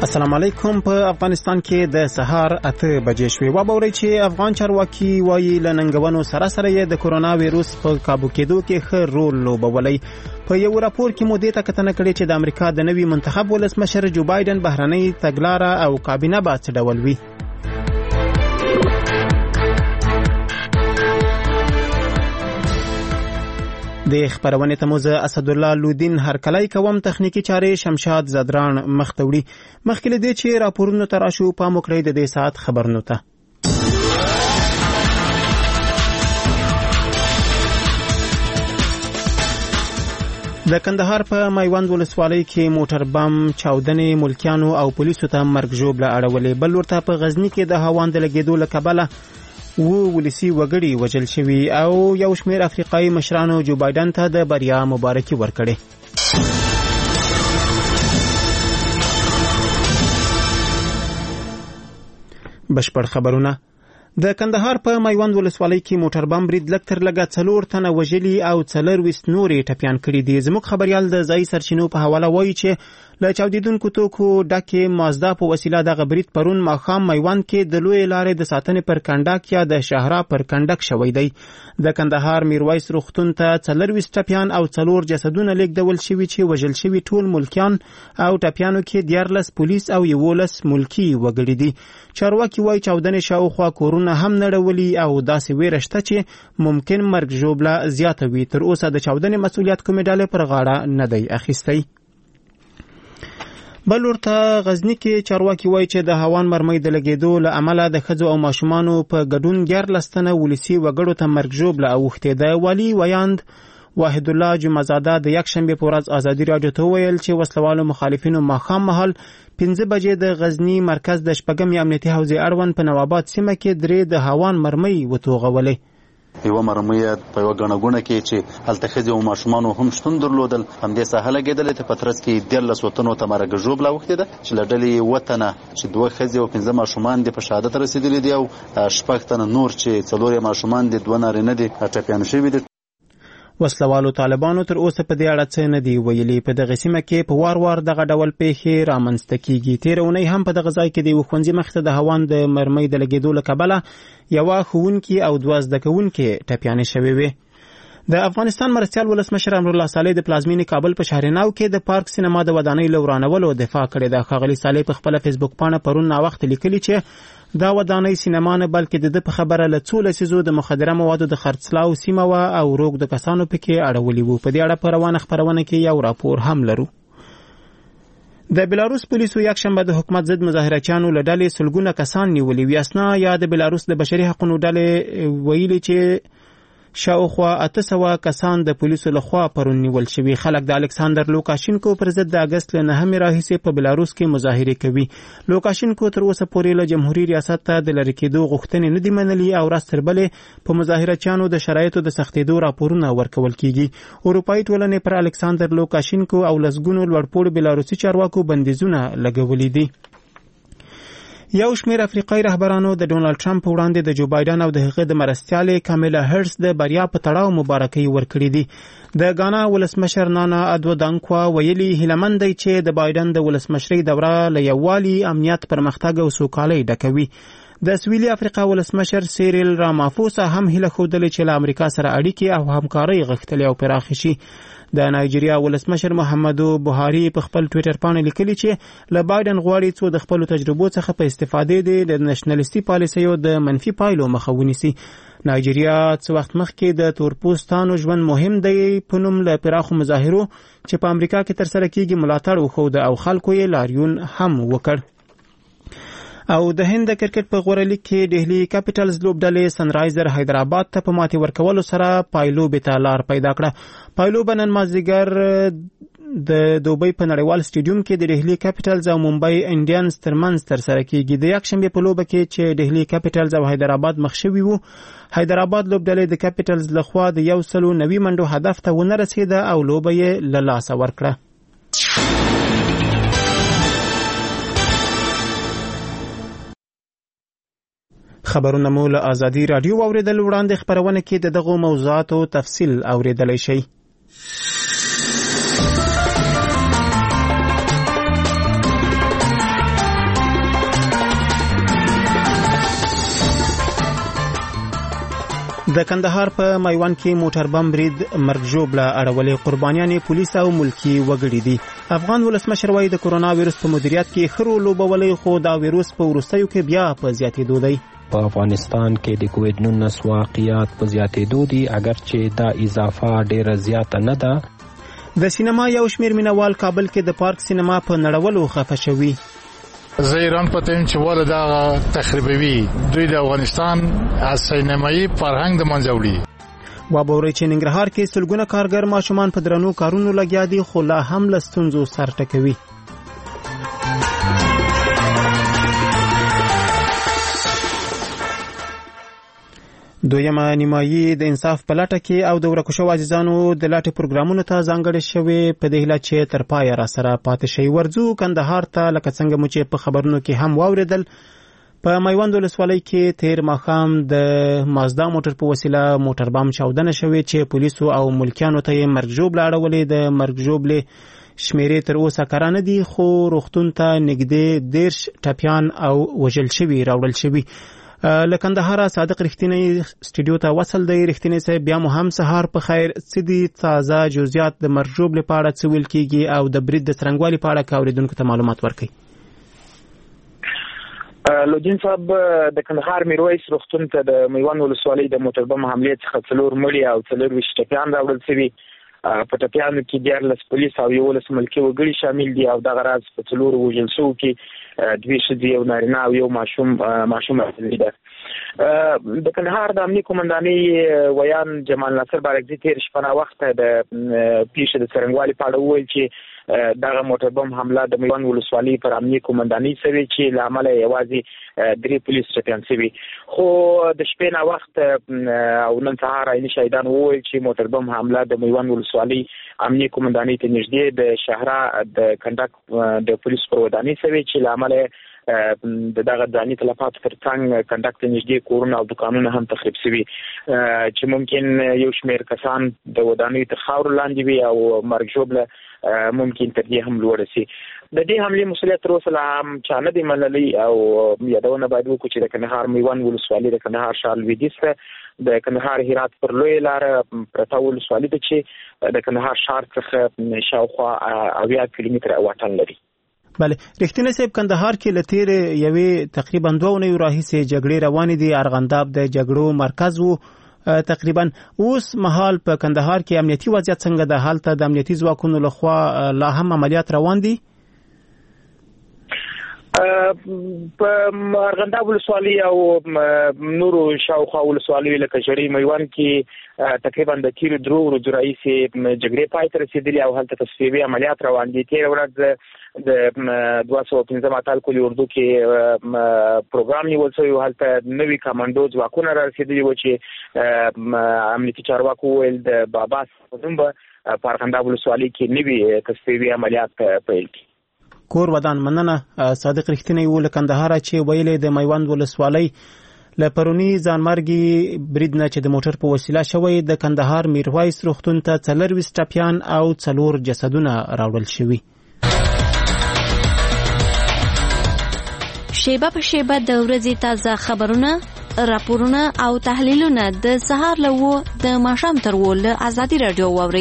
السلام علیکم. په افغانستان کې د سهار 8 بجې شوې. وبورئ چې افغان چارواکي وایي لننګونو سره سره یې د کورونا وایروس په کابو کېدو کې ښه رول لوبولی. په یو راپور کې مو دې ته کتنه کړې چې د امریکا د نوي منتخب ولسمشر جو بایدن بهرنۍ تګلاره او کابینه به څه ډول وي. د خبرونه تموزه اسدالله لودین هرکلی کوم. تخنیکی چارې شمشاد زدران مخته وړي. مخکې له دې چې راپورونو ته راشو پام وکړئ د دې ساعت خبرونو ته. د کندهار په میوند ولسوالۍ کې موټر بم چاودنې ملکیانو او پولیسو ته مرګ ژوبله اړولې. بل ورته په غزنی کې د هاوان د لګېدو له کبله ولسی وګړي وجل شوي او یو شمېر افریقایي مشرانو جو بایدن ته د بریا مبارکي ورکړې. بشپړ خبرونه. د کندهار په میوند ولسوالۍ کې موټر بم برید لږ تر لږه 4 تنه وژلي او 24 نورې ټپیان کړي دي. زموږ خبريال د ځایي سرچینو په حواله وایي چې له چاودیدونکو توکو ډکې مازدا په وسیله دغه برید پرون ماښام میوند کې د لوی لارې د ساتنې پر کنډک یا د شهرا پر کنډک شوی دی. د کندهار میرویس روغتون ته 24 ټپیان او 4 جسدونه لیږدول شوي چې وژل شوي ټول ملکیان او ټپیانو کې 14 پولیس او 11 ملکی وګړي دي. چارواکي وایي چاودنې شاوخوا کورونه هم نړولي او داسې ویره شته چې ممکن مرګ ژوبله زیاته وي. تر اوسه د چاودنې مسؤلیت کومې ډلې پر غاړه نه دی اخیستی. بل ورته غزنی کې چارواکي وایي چې د هاوان مرمۍ د لګېدو له امله د ښځو او ماشومانو په ګډون 14 تنه ولسي وګړو ته مرګ ژوبله اوښتې ده. والي ویاند واحد الله جمعزاده د یکشنبې په ورځ ازادي راډیو ته ویل چې وسلوالو مخالفینو ماښام مهال 15 بجې د غزنی مرکز د شپږمې امنیتي حوزې اړوند په نواباد سیمه کې 3 د هاوان مرمۍ وتوغولې. یو مرمۍ په یو غنغونه کې چې هلته ښځې او ماشومانو هم شتون درلودل همدې ساحه لګېدلې ته پترس کې 14 وطنو ته مرګ ژوبله اوښتې ده چې له ډلې وطنه چې 2 ښځې او 15 ماشومان دي په شهادت رسېدلي دي او 6 تنه نور چې 4 ماشومان دي 2 نارینه دي ټپیان شوي دي. وسلوالو طالبانو تر اوسه په دې اړه څه نه دی ویلي. په دغه سیمه کې په وار وار دغه ډول پیښې رامنځته کیږي. تېره اونۍ هم په دغه ځای کې د یو ښوونځي مخې ته د هاوان د مرمۍ د لګېدو له کبله یوه ښوونکي او 2 زده کوونکي ټپیانې شوې وې. د افغانستان مرستیال ولسمشر امرالله صالح د پلازمینې کابل په شهرناو کې د پارک سینما د ودانۍ له ورانولو دفاع کړې ده. ښاغلي صالح په خپله فیسبوک پاڼه پرون ناوخته لیکلي چې دا ودانۍ سینما نه بلکې د په خبره له څو لسیزو د مخدره موادو د خرڅلاو سیمه وه او روږدو کسانو پکې اړولي وو. په دې اړه په روانه خپرونه کې یو راپور هم لرو. د بلاروس پولیسو یکشنبه د حکومت ضد مظاهرچیانو له ډلې سلګونه کسان نیولي. ویاسنا یا د بلاروس د بشري حقوقو ډلې ویلي چې شاوخوا 800 کسان د پولیسو لخوا پرون نیول شوي. خلک د الکساندر لوکاشینکو پر ضد د اګست له 9 راهیسې په بلاروس کې مظاهرې کوي. لوکاشینکو تر اوسه پورې له جمهوریت ریاست ته د لرې کېدو غوښتنې نه دي منلي او ورځ تر بلې په مظاهرچیانو د شرایطو د سختېدو راپورونه ورکول کیږي. اروپایي ټولنې پر الکساندر لوکاشینکو او لسګونو لوړپوړو بلاروسي چارواکو بندیزونه لګولي دي. یو شمېر افریقایي رهبرانو د ډونالډ ټرمپ په وړاندې د جو بایدن او د هغه د مرستیالې کامیلا هرس د بریا په تړاو مبارکۍ ورکړې دي. د غانا ولسمشر نانا ادو دانکوا ویلي هیلهمند دی چې د بایدن د ولسمشرۍ دوره له یووالي، امنیت، پرمختګ او سوکالۍ ډکوي. د سویلي افریقا ولسمشر سیریل رامافوسا هم هیله ښودلې چې له امریکا سره اړیکې او همکارۍ غښتلې او پراخې شي. د نایجیریا ولسمشر محمدو بوهاري په خپل ټویټر باندې لیکلي چې له بایدن غواړي څو د خپل تجربو څخه په استفادې د نېشنلستي پالیسیو د منفي پایلو مخه ونیسي. نایجیریا څه وخت مخکې د تورپوستانو ژوند مهم دی په نوم له پراخو مظاهرو چې په امریکا کې ترسره کیږي ملاتړ وښود او خلکو یې لاریون هم وکړ. او د هند د کرکټ په غوره لیګ کې ډهلی کیپټلز لوبډلې سنرایزر حیدرآباد ته په ماتې ورکولو سره پایلوبې ته لار پیدا کړه. پایلوبه نن مازدیګر د دوبۍ په نړیوال سټیډیوم کې د ډهلی کیپټلز او ممبئی انډینز ترمنځ ترسره کیږي. د یکشنبې په لوبه کې چې ډهلی کیپټلز او حیدرآباد مخ شوي وو، حیدرآباد لوبډلې د کیپټلز لخوا د 190 منډو هدف ته ونه رسېده او لوبه یې له لاسه ورکړه. خبرونه مو له ازادي راډیو اوریدل. وړاندې خبرونه کې د دغو موضوعاتو تفصیل اوریدلای شئ. د کندهار په میوند کې موټر بم برید مرګ ژوبله اړولې قربانیانې پولیس او ملکی وګړي دي. افغان ولسمشر وایي د کرونا ویروس په مدیریت کې ښه رول لوبولی، خو دا ویروس په وروستیو کې بیا په زیاتېدو دی. په افغانستان کې د کووډ 19 واقعیات په زیاتېدو دي، اگرچې دا اضافه ډیره زیاته نه ده. د سینما یو شمیر مینوال کابل کې د پارک سینما په نړولو خفه شوي. زه ایران پتیم چې ول دا تخریبوي دوی د افغانستان از سینمایي فرهنګ د منځه وړي. وابوري چې ننګرهار کې سلګونه کارګر ماشومان په درنو کارونو لګیا دي، خو لا هم له ستونزو سر ټکوي. دویمه نیمایي د انصاف په لټه کې او د ورکو شوو عزیزانو د لټې پروګرامونو ته ځانګړې شوې، په دې هیله چې تر پایه را سره پاتې شي. ورځو کندهار ته لکه څنګه مو چې په خبرونو کې هم واوریدل، په میوند ولسوالۍ کې تیر ماښام د مازدا موټر په وسیله موټر بم چاودنه شوې چې پولیسو او ملکیانو ته یې مرګ ژوبله اړولې. د مرګ ژوبلې شمیرې تر اوسه کره نه دي، خو روغتون ته نږدې 10 ټپیان او وژل شوي راوړل شوي. له کندهار صادق رښتینی سټوډیو ته وصل دی. رښتینی صاحب، بیا مو هم سهار په خیر. څه دي تازه جزئیات د مرګ ژوبلې په اړه څه ویل کیږي او د برید د څرنګوالي په اړه که اورېدونکو ته معلومات ورکړئ؟ لودین صاحب، د کندهار میرویس روغتون ته د میوند ولسوالۍ د موټر بم حملې څخه 4 مړي او 24 ټپیان راوړل شوي. په ټپیانو کې 14 پولیس او 11 ملکي وګړي شامل دي او دغه راز په 4 وژل شوو کې 2 ښځې، یو نارینه او یو ماشوم اصلي ده. د کندهار د امنیه قومندانۍ ویان جمال ناصر بارکزي تیر شپه وخت د پیښې د څرنګوالي په اړه وویل چې دغه موټر بم حمله د میوند ولسوالۍ پر امنیه قومندانۍ شوې چې له امله یوازې 3 پولیس ټپیان شوي. خو د شپې نه وخت او نن سهار عیني شهیدان وویل چې موټر بم حمله د میوند ولسوالۍ امنیه قومندانۍ ته نږدې د شهرا د کنډک د پولیس پر ودانۍ شوې چې له امله دغه ځاني تلفات ترڅنګ کنډک ته نږدې کورونه او دکانونه هم تخریب شوي چې ممکن یو شمېر کسان د ودانۍ تر خاورو لاندې وي او مرګ ژوبله ممکن تر دې هم لوړه شي. د دې حملې مسؤلیت تر اوسه هم چا نه دی منلی او یادونه باید وکړو چې د کندهار میوند ولسوالۍ د کندهار ښار لویدیځ ته د کندهار هرات پر لویه لاره پرته ولسوالۍ ده چې د کندهار ښار څخه شاوخوا 80 کیلومتره واټن لري. بله، رښتینی صاحب، کندهار کې له تیرې یوې تقریبا 2 اونیو راهیسې جګړې روانې دي. ارغنداب د جګړو مرکز و تقریبا. اوس مهال په کندهار کې امنیتي وضعیت څنګه ده؟ هلته د امنیتي ځواکونو لخوا لا هم عملیات روان دي؟ په ارغنداب ولسوالۍ او نورو شاوخوا ولسوالیو لکه ژړۍ میوند کې تقریبا د تیرو 3 ورځو راهیسې جګړې پای ته رسېدلې او هلته تصفیوي عملیات روان دي. تېره ورځ د 215 اتل کلي اردو کې پروګرام نیول شوی و. هلته نوي کمانډو ځواکونه را رسېدلي وو چې امنیتي چارواکو وویل د بابا په نوم به په ارغنداب ولسوالۍ کې نوي تصفیوي عملیات پیل کړي. کور ودان مننه. صادق رښتینی و له کندهار چې ویلې د میوند ولسوالۍ له پرونی ځانمرګي برید نه چې د موټر په وسیله شوی، د کندهار میرویس روغتون ته 24 ټپیان او 4 جسدونه راوړل شوي. شیبه په شیبه د ورځې تازه خبرونه، راپورونه او تحلیلونه د سهار له 9 د ماښام تر 10 له ازادي رادیو واورئ.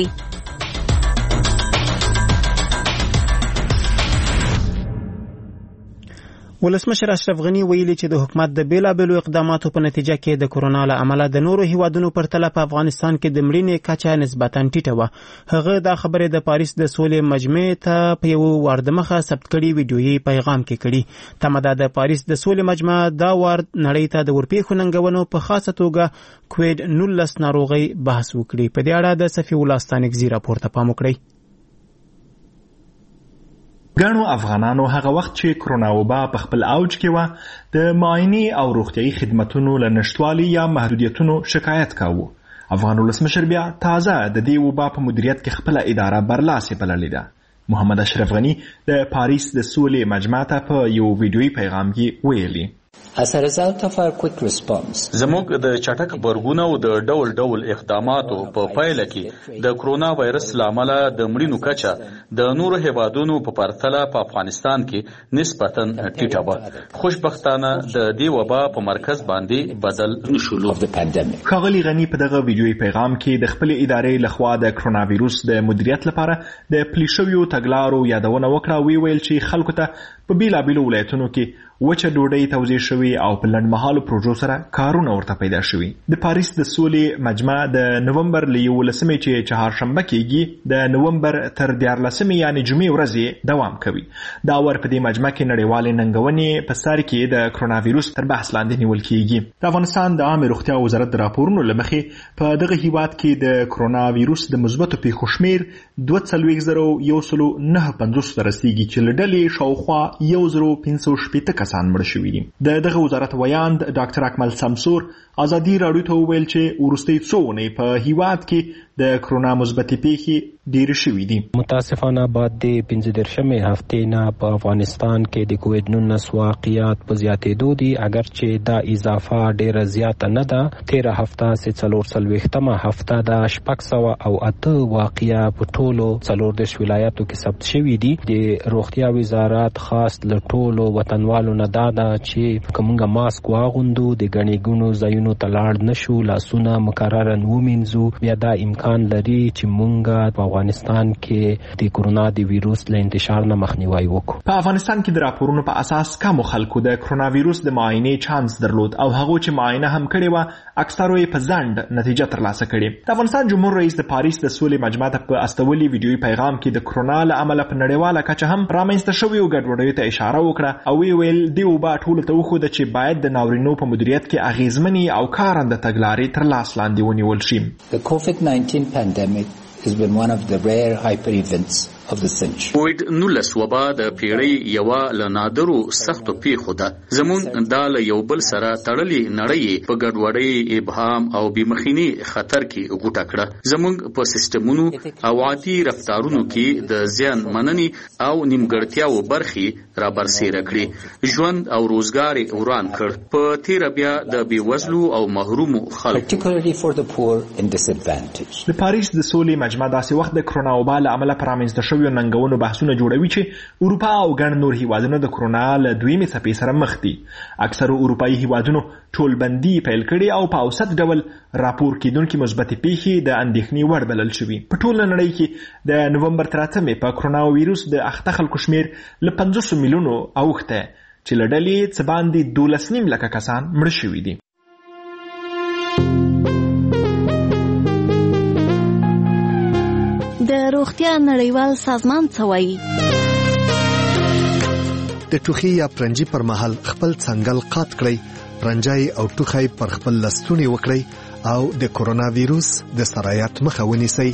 ولسمشر اشرف غنی ویلي چې د حکومت د بیلابیلو اقداماتو په نتیجه کې د کرونا له امله د نورو هیوادونو پرتله په افغانستان کې د مړینې کچه نسبتاً ټیټه وه. هغه دا خبرې د پاریس د سولې مجمع ته په یو واردمخه ثبت کړي ویډیویي پیغام کې کړي. تمه ده د پاریس د سولې مجمع دا وارد نړۍ ته د ورپېښو ننګونو په خاصه توګه کووډ 19 ناروغۍ بحث وکړي. په دې اړه د صفي الله ستانکزي راپور ته پام وکړئ. ګڼو افغانانو هغه وخت چې کرونا وبا په خپل اوج کې و د معاینې او روغتیايي خدماتو له نشټوالي یا محدودیتونو شکایت کاوه. افغان ولسمشر بیا تازه د دې وبا په مدیریت کې خپل اداره برلاسه بللې ده. محمد اشرف غنی د پاریس د سولې مجمع ته په یو ویډیویي پیغام کې ویلي زموږ د چټک غبرګون او د ډول ډول اقداماتو په پایله کې د کرونا وایرس لامل د مړینو کچه د نورو هیوادونو په پرتله په افغانستان کې نسبتاً ټیټه وه. خوشبختانه د دې وبا په مرکز باندې بدل نشولو. ښاغلي غني په دغه ویډیوي پیغام کې د خپل ادارې لخوا د کرونا وایرس د مدیریت لپاره د پلي شویو تګلارو یادونه وکړه. ویل چې خلکو ته په بیلابیلو ولایتونو کې وچه ډوډۍ توزیع شوي او په لنډمهالو پروژو سره کارونه ورته پیدا شوي. د پاریس د سولې مجمع د نومبر له 11 چې چهارشنبه کېږي د نومبر تر 14 یعنې جمعې ورځې دوام کوي. دا ور په دې مجمع کې نړیوالې ننګونې په سر کې د کرونا وایرس تر بحث لاندې نیول کېږي. د افغانستان د عامه روغتیا وزارت د راپورونو له مخې په دغه هیواد کې د کرونا وایرس د مثبتو پیښو شمیر 22,159 ته رسیږي چې له ډلې شاوخوا 1,560 کسان مړه شوي دي. دغه وزارت ویاند ډاکټر اکمل سمسور ازادي راډیو ته وویل چې وروستۍ څو اونۍ په هیواد کې د کرونا مثبتې پیښې ډېرې شوي دي. متاسفانه بعد د 15مې هفتې نه په افغانستان کې د کووډ-19 واقعیات په زیاتېدو دي. اگر چې دا اضافه ډېره زیاته نه ده. 13 هفته چې 44مه هفته د 608 واقعیا په ټولو 14 ولایتو کې ثبت شوي دي. د روغتیا وزارت خاص له ټولو وطنوالو نه دا ده چې کومه ماسک واغوندو، د ګڼې ګڼو ځایونو ته لاړ نشو، لاسونه مکررن ومینځو. بیا دا امکان لري چې مونږ په افغانستان کې د کرونا د وایرس له انتشار نه مخنیوي وکړو. په افغانستان کې د راپورونو په اساس کم خلکو د کرونا وایرس د معاینې چانس درلود او هغه چې معاینه هم کړې و اکثرو یې په ځنډ نتیجه ترلاسه کړې. د افغانستان جمهور رئیس د پاریس د سولې مجمع ته په استولي ویډیوي پیغام کې د کرونا له امله په نړیواله کچه هم رامنځته شویو ګډوډیو ته اشاره وکړه او ویل دی وبا ټولو ته وښوده چې باید د ناورینو په مدیریت کې اغیزمنې او کارنده تګلارې تر لاس لاندې ونیول شي. The COVID-19 pandemic has been one of the rare hyper events of the century. کووډ-19 وبا د پیړۍ یوه له نادرو سختو پیښو ده. زموږ دا له یو بل سره تړلې نړۍ په ګډوډۍ، ابهام او بېمخیني خطر کې غوټه کړه. زموږ په سیستمونو او عادي رفتارونو کې د زیان مننې او نیمګړتیاو برخې را برسېره کړې. ژوند او روزګار یې وران کړ. په تېره بیا د بېوزلو او محرومو خلکو particularly for the poor and disadvantaged. د پاریس د سولې مجمع داسې وخت د کرونا وبا له امله په رامنځته شویو ننګونو بحثونه جوړوي چې اروپا او ګڼ نور هیوادونه د کرونا له دویمې څپې سره مخ دي. اکثرو اروپایي هیوادونو ټولبندي پیل کړي او په اوسط ډول راپور کېدونکي مثبتې پیښې د اندېښنې وړ بلل شوي. په ټوله نړۍ کې د نومبر تر 8 په کرونا وایرس د اخته خلکو شمیر له 500 میلیونو اوښته چې له ډلې څه باندې 12.5 لکه کسان مړه شوي دي. د روغتیا نړیوال سازمان څه وایي؟ د ټوخي یا پرنجي پر مهال خپل څنګل قات کړئ، پرنجای او ټوخی پر خپل لستونی وکړئ او د کرونا وایرس د سرایت مخه ونیسئ.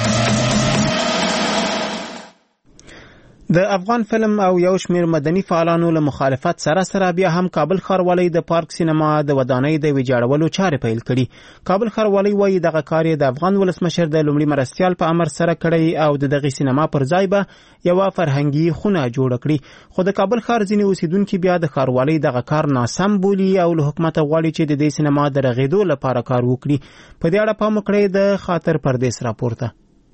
د افغان فلم او یو شمیر مدني فعالانو له مخالفت سره بیا هم کابل ښاروالۍ د پارک سینما د ودانۍ د ویجاړولو چارې پیل کړي. کابل ښاروالۍ وایي دغه کار د افغان ولسمشر د لومړي مرستیال په امر سره کړی او د دغه سینما پر ځای به یوه فرهنګي خونه جوړه کړي. خو د کابل ښار ځینې اوسیدونکي بیا د ښاروالۍ دغه کار ناسم بولي او له حکومته غواړي چې د دې سینما د رغېدو لپاره کار وکړي. په دې اړه پام وکړئ د خاطر پردیس راپورته.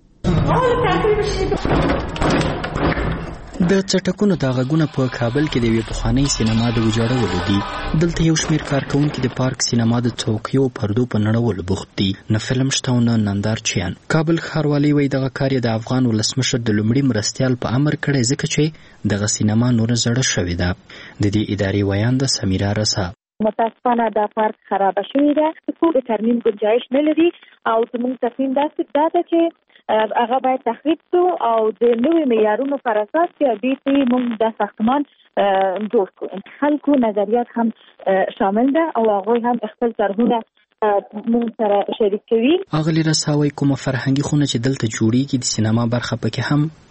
د چټکونو دا غږونه په کابل کې د یوې پخوانۍ سینما د ویجاړولو دي. دلته یو شمېر کارکوونکي د پارک سینما د څوکیو پردو په نړولو بوخت دي. نه فلم شته او نه نندارچیان. کابل ښاروالۍ وایي دغه کار یې د افغان ولسمشر د لومړي مرستیال په امر کړی ځکه چې دغه سینما نوره زړه شوې ده. د دې ادارې ویانده سمیرا رسا: متاسفانه دا پارک خرابه شوې ده، خو د ترمیم گنجایش نه لري او زموږ تصمیم داسې ده چې هغه باید تخریب شو او د نوې معیارونو پر اساس چې دې موږ د ساختمان جوړ کړو. خلکو نظریات هم شامل ده او هغوی هم خپل طرحونه موږ سره شریک کوي. اغلی رساوي کومه فرهنګي خونه چې دلته جوړیږي د سینما برخه پکې هم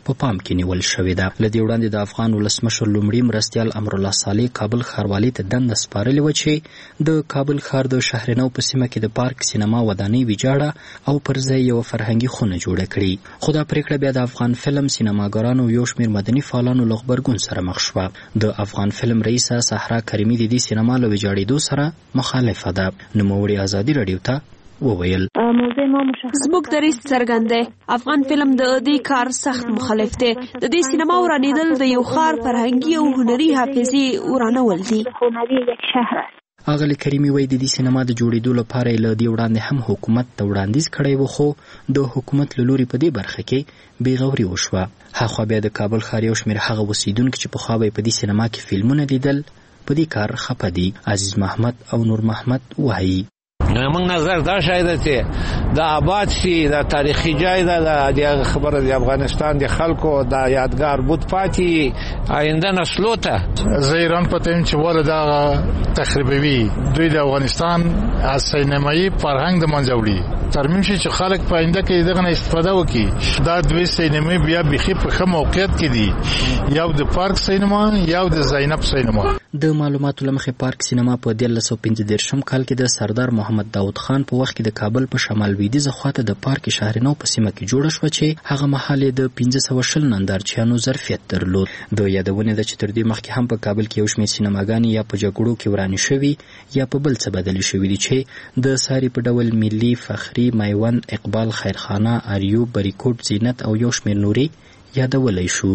په پام کې نیول شوې ده. له دې وړاندې د افغان ولسمشر لومړي مرستیال امرالله صالح کابل ښاروالۍ ته دنده سپارلې وه چې د کابل ښار د شهرنو په سیمه کې د پارک سینما ودانۍ ویجاړه او پر ځای یوه فرهنګي خونه جوړه کړي. خو دا پرېکړه بیا د افغان فلم سینماګرانو یو شمېر مدني فعالانو له غبرګون سره مخ شوه. د افغان فلم رئیسه صحرا کریمي د دې سینما له ویجاړېدو سره مخالفه ده. نوموړي ازادي راډیو ته وویل زموږ دریځ څرګند دی. افغان فلم د دې کار سخت مخالف دی. د دې سینما ورانېدل د یو ښار فرهنګي او هنري حافظې ورانول دي. اغلې کریمي وایي د دې سینما د جوړېدو لپاره یې له دې وړاندې هم حکومت ته وړاندیز کړی و، خو د حکومت له لوري په دې برخه کې بېغوري وشوه. هاخوا بیا د کابل ښار یو شمېر هغه اوسېدونکي چې پخوا به یې په دې سینما کې فلمونه لیدل په دې کار خفه دي. عزیز محمد او نور محمد وایي موږ نظر دا شاید چې د آباد شي د تاریخي ځای د خبره د افغانستان د خلکو د یادګار بود پاتې آینده نسلو ته. زه ایران پته چې ول دا تخریبوي دوی د افغانستان از سینمایي فرهنګ د منځه وړي ترمیم شي چې خلک په آینده کې دغه نه استفاده وکړي. دا دوی سینما بیا بخي په ښه موقعیت کې دي، یو د پارک سینما یو د زینب سینما. د معلوماتو له مخې پارک سینما په 1945 کال کې د سردار محمد داود خان په وخت کې د کابل په شمال لویدیځه خواته د پارک شهرنو په سیمه کې جوړه شوه چې هغه مهال یې د 1520 نندارچیانو ظرفیت درلود. د یادونې ده چې تر دې مخکې هم په کابل کې یو شمېر سینماګانې یا په جګړو کې ورانې شوي یا په بل څه بدلې شوي دي چې د ساري په ډول ملي، فخري، میوند، اقبال، خیرخانه، اریوب، بریکوټ، زینت او یو شمېر نورې یادولی شو.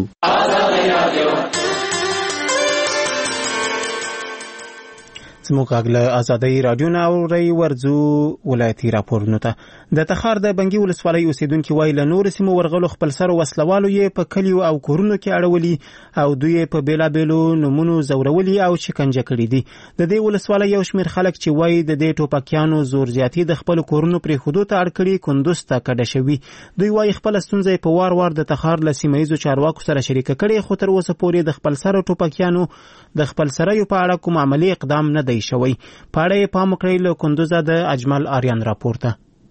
زموږ غږ له ازادۍ راډیو نه اورئ. ورځو ولایتي راپورونو ته. د تخار د بنګي ولسوالۍ اوسیدونکي وایي له نورو سیمو ورغلو خپلسرو وسلوالو یې په کلیو او کورونو کې اړولي او دوی یې په بېلابېلو نومونو ځورولي او شکنجه کړي دي. د دې ولسوالۍ یو شمېر خلک چې وایي د دې ټوپکیانو زور زیاتي د خپلو کورونو پرېښودو ته اړ کړي کندوز ته کډه شوي. دوی وایي خپله ستونزه یې په وار وار د تخار له سیمه ییزو چارواکو سره شریکه کړې، خو تر اوسه پورې د خپلسرو ټوپکیانو د خپلسریو په اړه کوم عملي اقدام نه دی شوی. په اړه یې پام وکړئ. له کندوزه د اجمل آریان راپورته.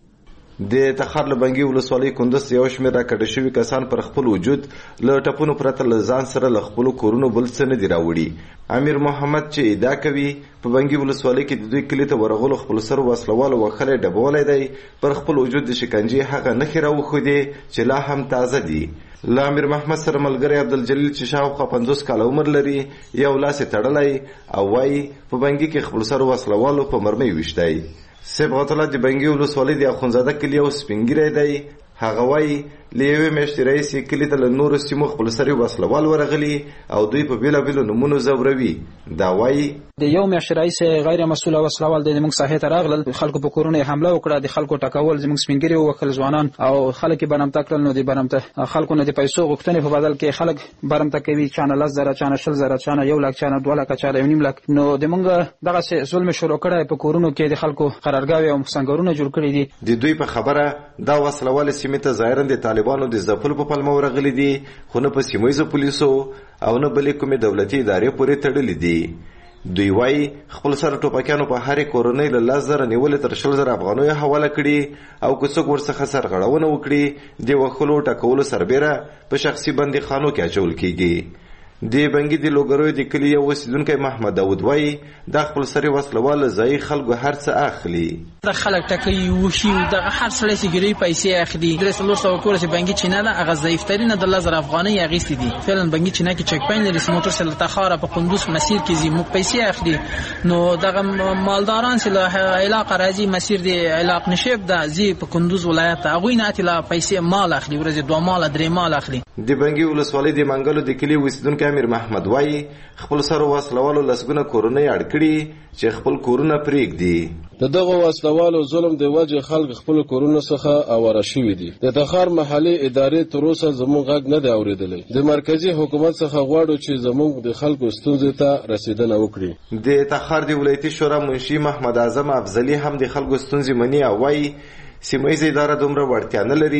د تخار له بنګي ولسوالۍ کندوز یو شمېر راکډه شوي کسان پر خپل وجود له ټپونو پرته له ځان سره له خپلو کورونو بل څه نه دي راوړي. امیر محمد چې ادعا کوي په بنګي ولسوالۍ کې د دوی کلي ته ورغلو خپلسرو وسلوالو وخلی ډبولی دی، پر خپل وجود د شکنجې هغه نښې راوښودې چې لا هم تازه دي. له امیر محمد سره ملګری عبدالجلیل چې شاوخوا 50 کاله عمر لري یو لاس یې تړلی او وایي په بنګي کې خپلسرو وسلوالو په مرمۍ ویشتی. صبغت الله د بنګي ولسوالۍ د اخونزاده کلي یو سپینګیری دی. هغه وایي له یوې میاشتې راهیسې کلي ته له نورو سیمو خپلسري وسلوال ورغلي او دوی په بېلابېلو نومونو ځوروي. دا وایي د یو میاشتې راهیسې غیر مسؤله وسلوال د موږ ساحې ته راغلل، خلکو په کورونو یې حمله وکړه، د خلکو ټکول، زموږ سپینګیري ووهل ځوانان او خلک یې برمته کړل. نو د برمته خلکو نه د پیسو غوښتنې په بدل کې خلک برمته کوي، چانه 10,000 چانه 20,000 چانه 1 لک چانه 2 لک چانه 1.5 لک. نو د موږ دغه ظلم شروع کړی په کورونو کې د خلکو قرارګاوې او سنګرونه جوړ کړي دي. د دوی په خبره دا وسلوال سیمې ته ظاهراً د طالبانو د ځپلو په پلمه ورغلي دي، خو نه په سیمه ییزو پولیسو او نه بلې کومې دولتي ادارې پورې تړلي دي. دوی وایي خپل سره ټوپکیانو په هرې کورنۍ له 10,000 نیولې تر 20,000 افغانیو حواله کړي او که څوک ورڅخه سرغړونه وکړي د وښلو ټکولو سربیره په شخصي بندیخانو کې اچول کیږي. د بنګي د لوګروي د کلي یو اوسیدونکی محمد داود وایي دا خپلسري وسلوال له ځایي خلکو هر څه اخلي. د خلک ټکوي وشي دغه هر سړی چې ګیري پیسې اخلي. 300 کور چې بنګي چینه ده هغه ضعیفترینه د 10,000 افغانۍ اخیستې دي. فعلا بنګي چینه کې چک پاین لري، موټر سره تخاره په قندوز مسیر کې زی مو پیسې اخلي. نو دغه مالداران چې له علاقه راځي مسیر دی علاق نشيب ده زی په قندوز ولایت هغه نه اتلا پیسې مال اخلي، ورځ 2 مال 3 مال اخلي. د بنګي ولسوالۍ د منګلو د کلي اوسیدونکي امیر محمد وایي خپل سره وسلوالو لسګونه کورونه اړ کړي چې خپل کورونه پرېږدي. د دغه وسلوالو ظلم د وجه خلک خپل کورونه څخه اواره شوي دي. د تخار محلي ادارې تر اوسه زموږ غږ نه دی اورېدلی. د مرکزي حکومت څخه غواړو چې زموږ د خلکو ستونزې ته رسیدنه وکړي. د تخار د ولایتي شورا منشي محمد اعظم افضلي هم د خلکو ستونزې مني او وایي سیمه ییزه اداره دومره وړتیا نه لري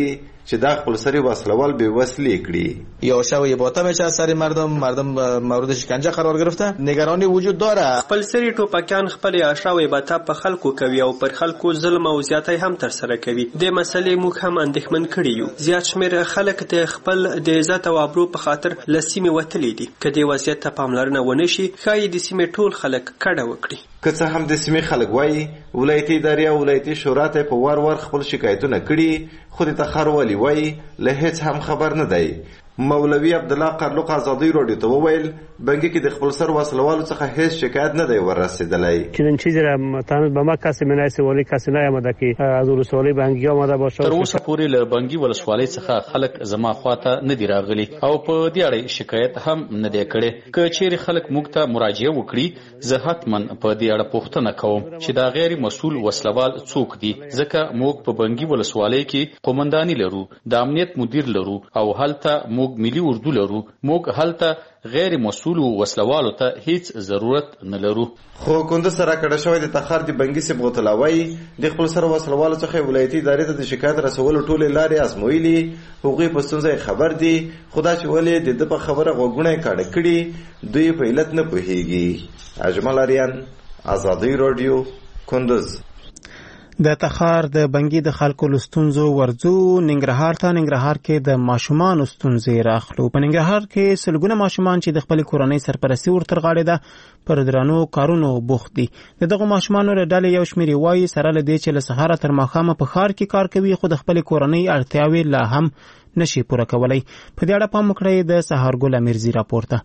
چې دا خپلسری وسلوال بی‌وسلی کړي. یا شوی باتمش از سر مردم مورد شکنجه قرار گرفته. نگرانی وجود داره. خپلسری ټوپکیان خپل اشراوی باته په خلکو کوي او پر خلکو ظلم او زیاتی هم تر سره کوي. د مسلې موږ هم اندېښمن کړي یو. زیات شمیر خلک د خپل د عزت او ابرو په خاطر لسیمه وتلی دي. کدی وضعیت ته پاملرنه ونه شي ښایي د سیمې ټول خلک کډه وکړي. که څه هم د سیمې خلک وایي ولایتي ادارې او ولایتي شورا ته په وار خپل شکایتونه کړي، خو د تخار والی وایي له هیڅ هم خبر نه دی. مولوی عبدالله قرلوق ازادي رادیو ته وویل بنگی که د خپلسر وسلوالو څخه هیڅ شکایت نه دی ورسیدلی. چنین چیزی را تنظیم به ما کسی منایسه ولی کسی نیامده که از ولسوالی بنگی آمده باشه. تر اوسه پورې له بنگی ولسوالۍ څخه خلک زما خواته نه دی راغلي او په دې اړه شکایت هم نه دی کړی. که چیرې خلک موږ ته مراجعه وکړي زه حتما په دې اړه پوښتنه کوم چې دا غیر مسؤل وسلوال څوک دي، ځکه موږ په بنگی ولسوالۍ کې قومنداني لرو، د امنیت مدیر لرو او هلته موږ ملي اردو لرو. موږ هلته غیر مسؤل وسلوالو ته هیڅ ضرورت نه لرو. خو کندز سره کډه شوی د تخار د بنگی سبغتلاوی د خپل سره وسلوالو څخه ولایتي ادارې ته د شکایت رسولو ټولې لارې ازمویلي. هغوی په ستونزه خبر دي، خدا چې ولې د په خبره غوږونه کاډه کړي دوی په علت نه پوهیږي. اجمل اریان، آزادی رادیو، کندز. د تخار د بنگی د خلکو لستونزو ورځو ننګرهار ته. ننګرهار کې د ماشومان ستونزې راخلو. په ننګرهار کې سلګونه ماشومان چې د خپل کورنۍ سرپرستی ورتر غاړه ده پر درانو کارونو بوخت دي. دغه ماشومان له ډلې یو شمېر وایي سره لدې چې له سهار تر ماښام په ښار کې کار کوي خو د خپل کورنۍ اړتیاوې لا هم نشي پوره کولای. په دې اړه پام وکړئ د سهارګل امیرزی راپورته.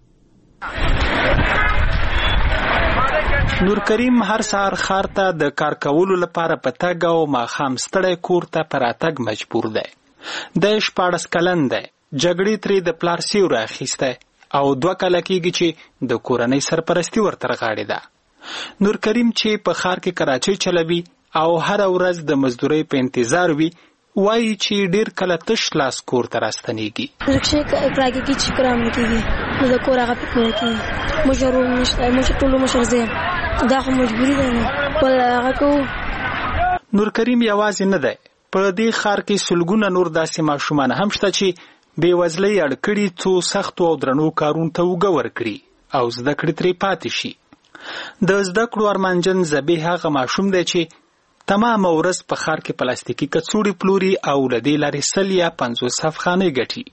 نور کریم هر سهار ښار ته د کار کولو لپاره په تګ او ماښام ستړی کور ته په راتګ مجبور دی. د 14 کلن دی، جګړې ترې د پلار سیوری اخیستی او 2 کاله کېږي چې د کورنۍ سرپرستي ورته غاړې ده. نور کریم چې په ښار کې کراچۍ چلوي او هره ورځ د مزدورۍ په انتظار وي وایي چې ډېر کله تش لاس کور ته راستنېږي. رکشې کراګي چې کرام کېږي د کور هغه پکې کېږي مشرو نشته مشر ټولو مشر زه دا خو مجبوري ده نه بل هغه کو. نور کریم یوازې نه دی، په دې ښار کې سلګونه نور داسې ماشومان هم شته چې بې وزلۍ اړ کړي څو سختو او درنو کارونو ته اوږه ورکړي او زده کړې ترې پاتې شي. د زده کړو ارمانجن ذبیح هغه ماشوم دی چې تمام ورځ په ښار کې پلاستیکي کڅوړې پلوري او له دې لارې 100 یا 50 افغانۍ ګټي.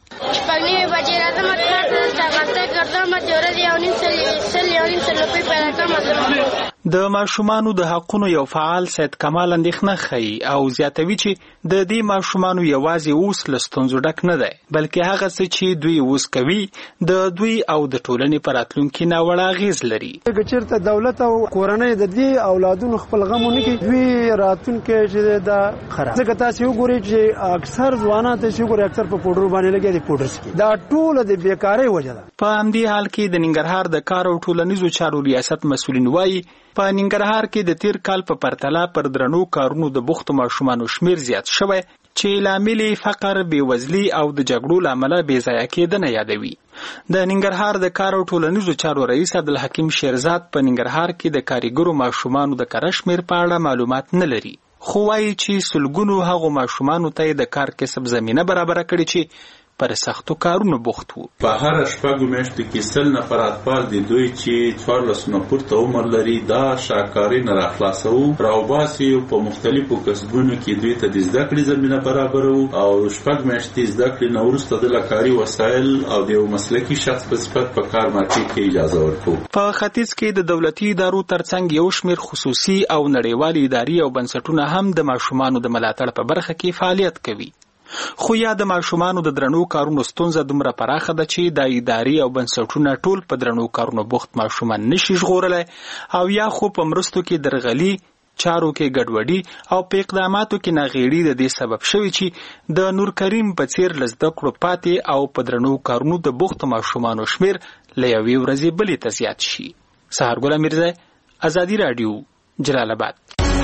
د ماشومانو د حقونو یو فعال سید کمال اندېښنه ښیي او زیاتوي چې د دې ماشومانو یوازې اوس له ستونزو ډک نه دی بلکې هغه څه چې دوی اوس کوي د دوی او د ټولنې په راتلونکي ناوړه اغېز لري. که چېرته دولت او کورنۍ د دې اولادونو خپل غم ونه کړي دوی راتلونکی چې د خراب ځکه تاسې وګورئ چې اکثر ځوانان تاسې وګورئ اکثر په پوډرو باندې لګیا دي پوډر څکي. دا ټوله د بیکارۍ وجه ده. په همدې حال کې د ننګرهار د کار او ټولنیزو چارو ریاست مسؤلین وایي په ننګرهار کې د تیر کال په پرتله پر درنو کارونو د بوختو ماشومانو شمیر زیات شوی چې لامل فقر، بېوزلي او د جګړو له امله بې ځایه کېدنه یادوي. د ننګرهار د کار او ټولنیزو چارو رئیس عبدالحکیم شیرزاد په ننګرهار کې د کارګرو ماشومانو د کره شمیر په اړه معلومات نه لري، خو وایي چې سلګونو هغو ماشومانو ته د کار کسب زمینه برابره کړې چې پر سختو کارونو بوخت وو. په هر شپږو میاشتو کې 100 نفر اطفال دي دوی چې 14 نه پورته عمر لري دا شاکاري نه راخلاصو راوباسي په مختلفو کسبونو کې دوی ته د زده کړې زمینه برابرو او شپږ میاشتې زده کړې نه وروسته د لکاري وسایل او د یو مسلکي شخص په صفت په کار مارکیټ کې اجازه ورکوي. په ختیځ کې د دولتي ادارو ترڅنګ یو شمېر خصوصي او نړیوالي ادارې او بنسټونه هم د ماشومانو د ملاتړ په برخه کې فعالیت کوي. خو یا د ماشومانو د درنو کارونو ستونزه دومره پراخه ده چې د ادارې او بنسټونه ټول په درنو کارونو بوخت ماشومان نشي ژغورلی او یا خو په مرستو کې درغلي، چارو کې ګډوډي او په اقداماتو کې ناغېړي د دې سبب شوي چې د نور کریم په څیر له زده کړو پاتې او په درنو کارونو د بوختو ماشومانو شمیر له یوې ورځې بلې ته زیات شي. سهارګل امیرزی، ازادي راډیو، جلال آباد.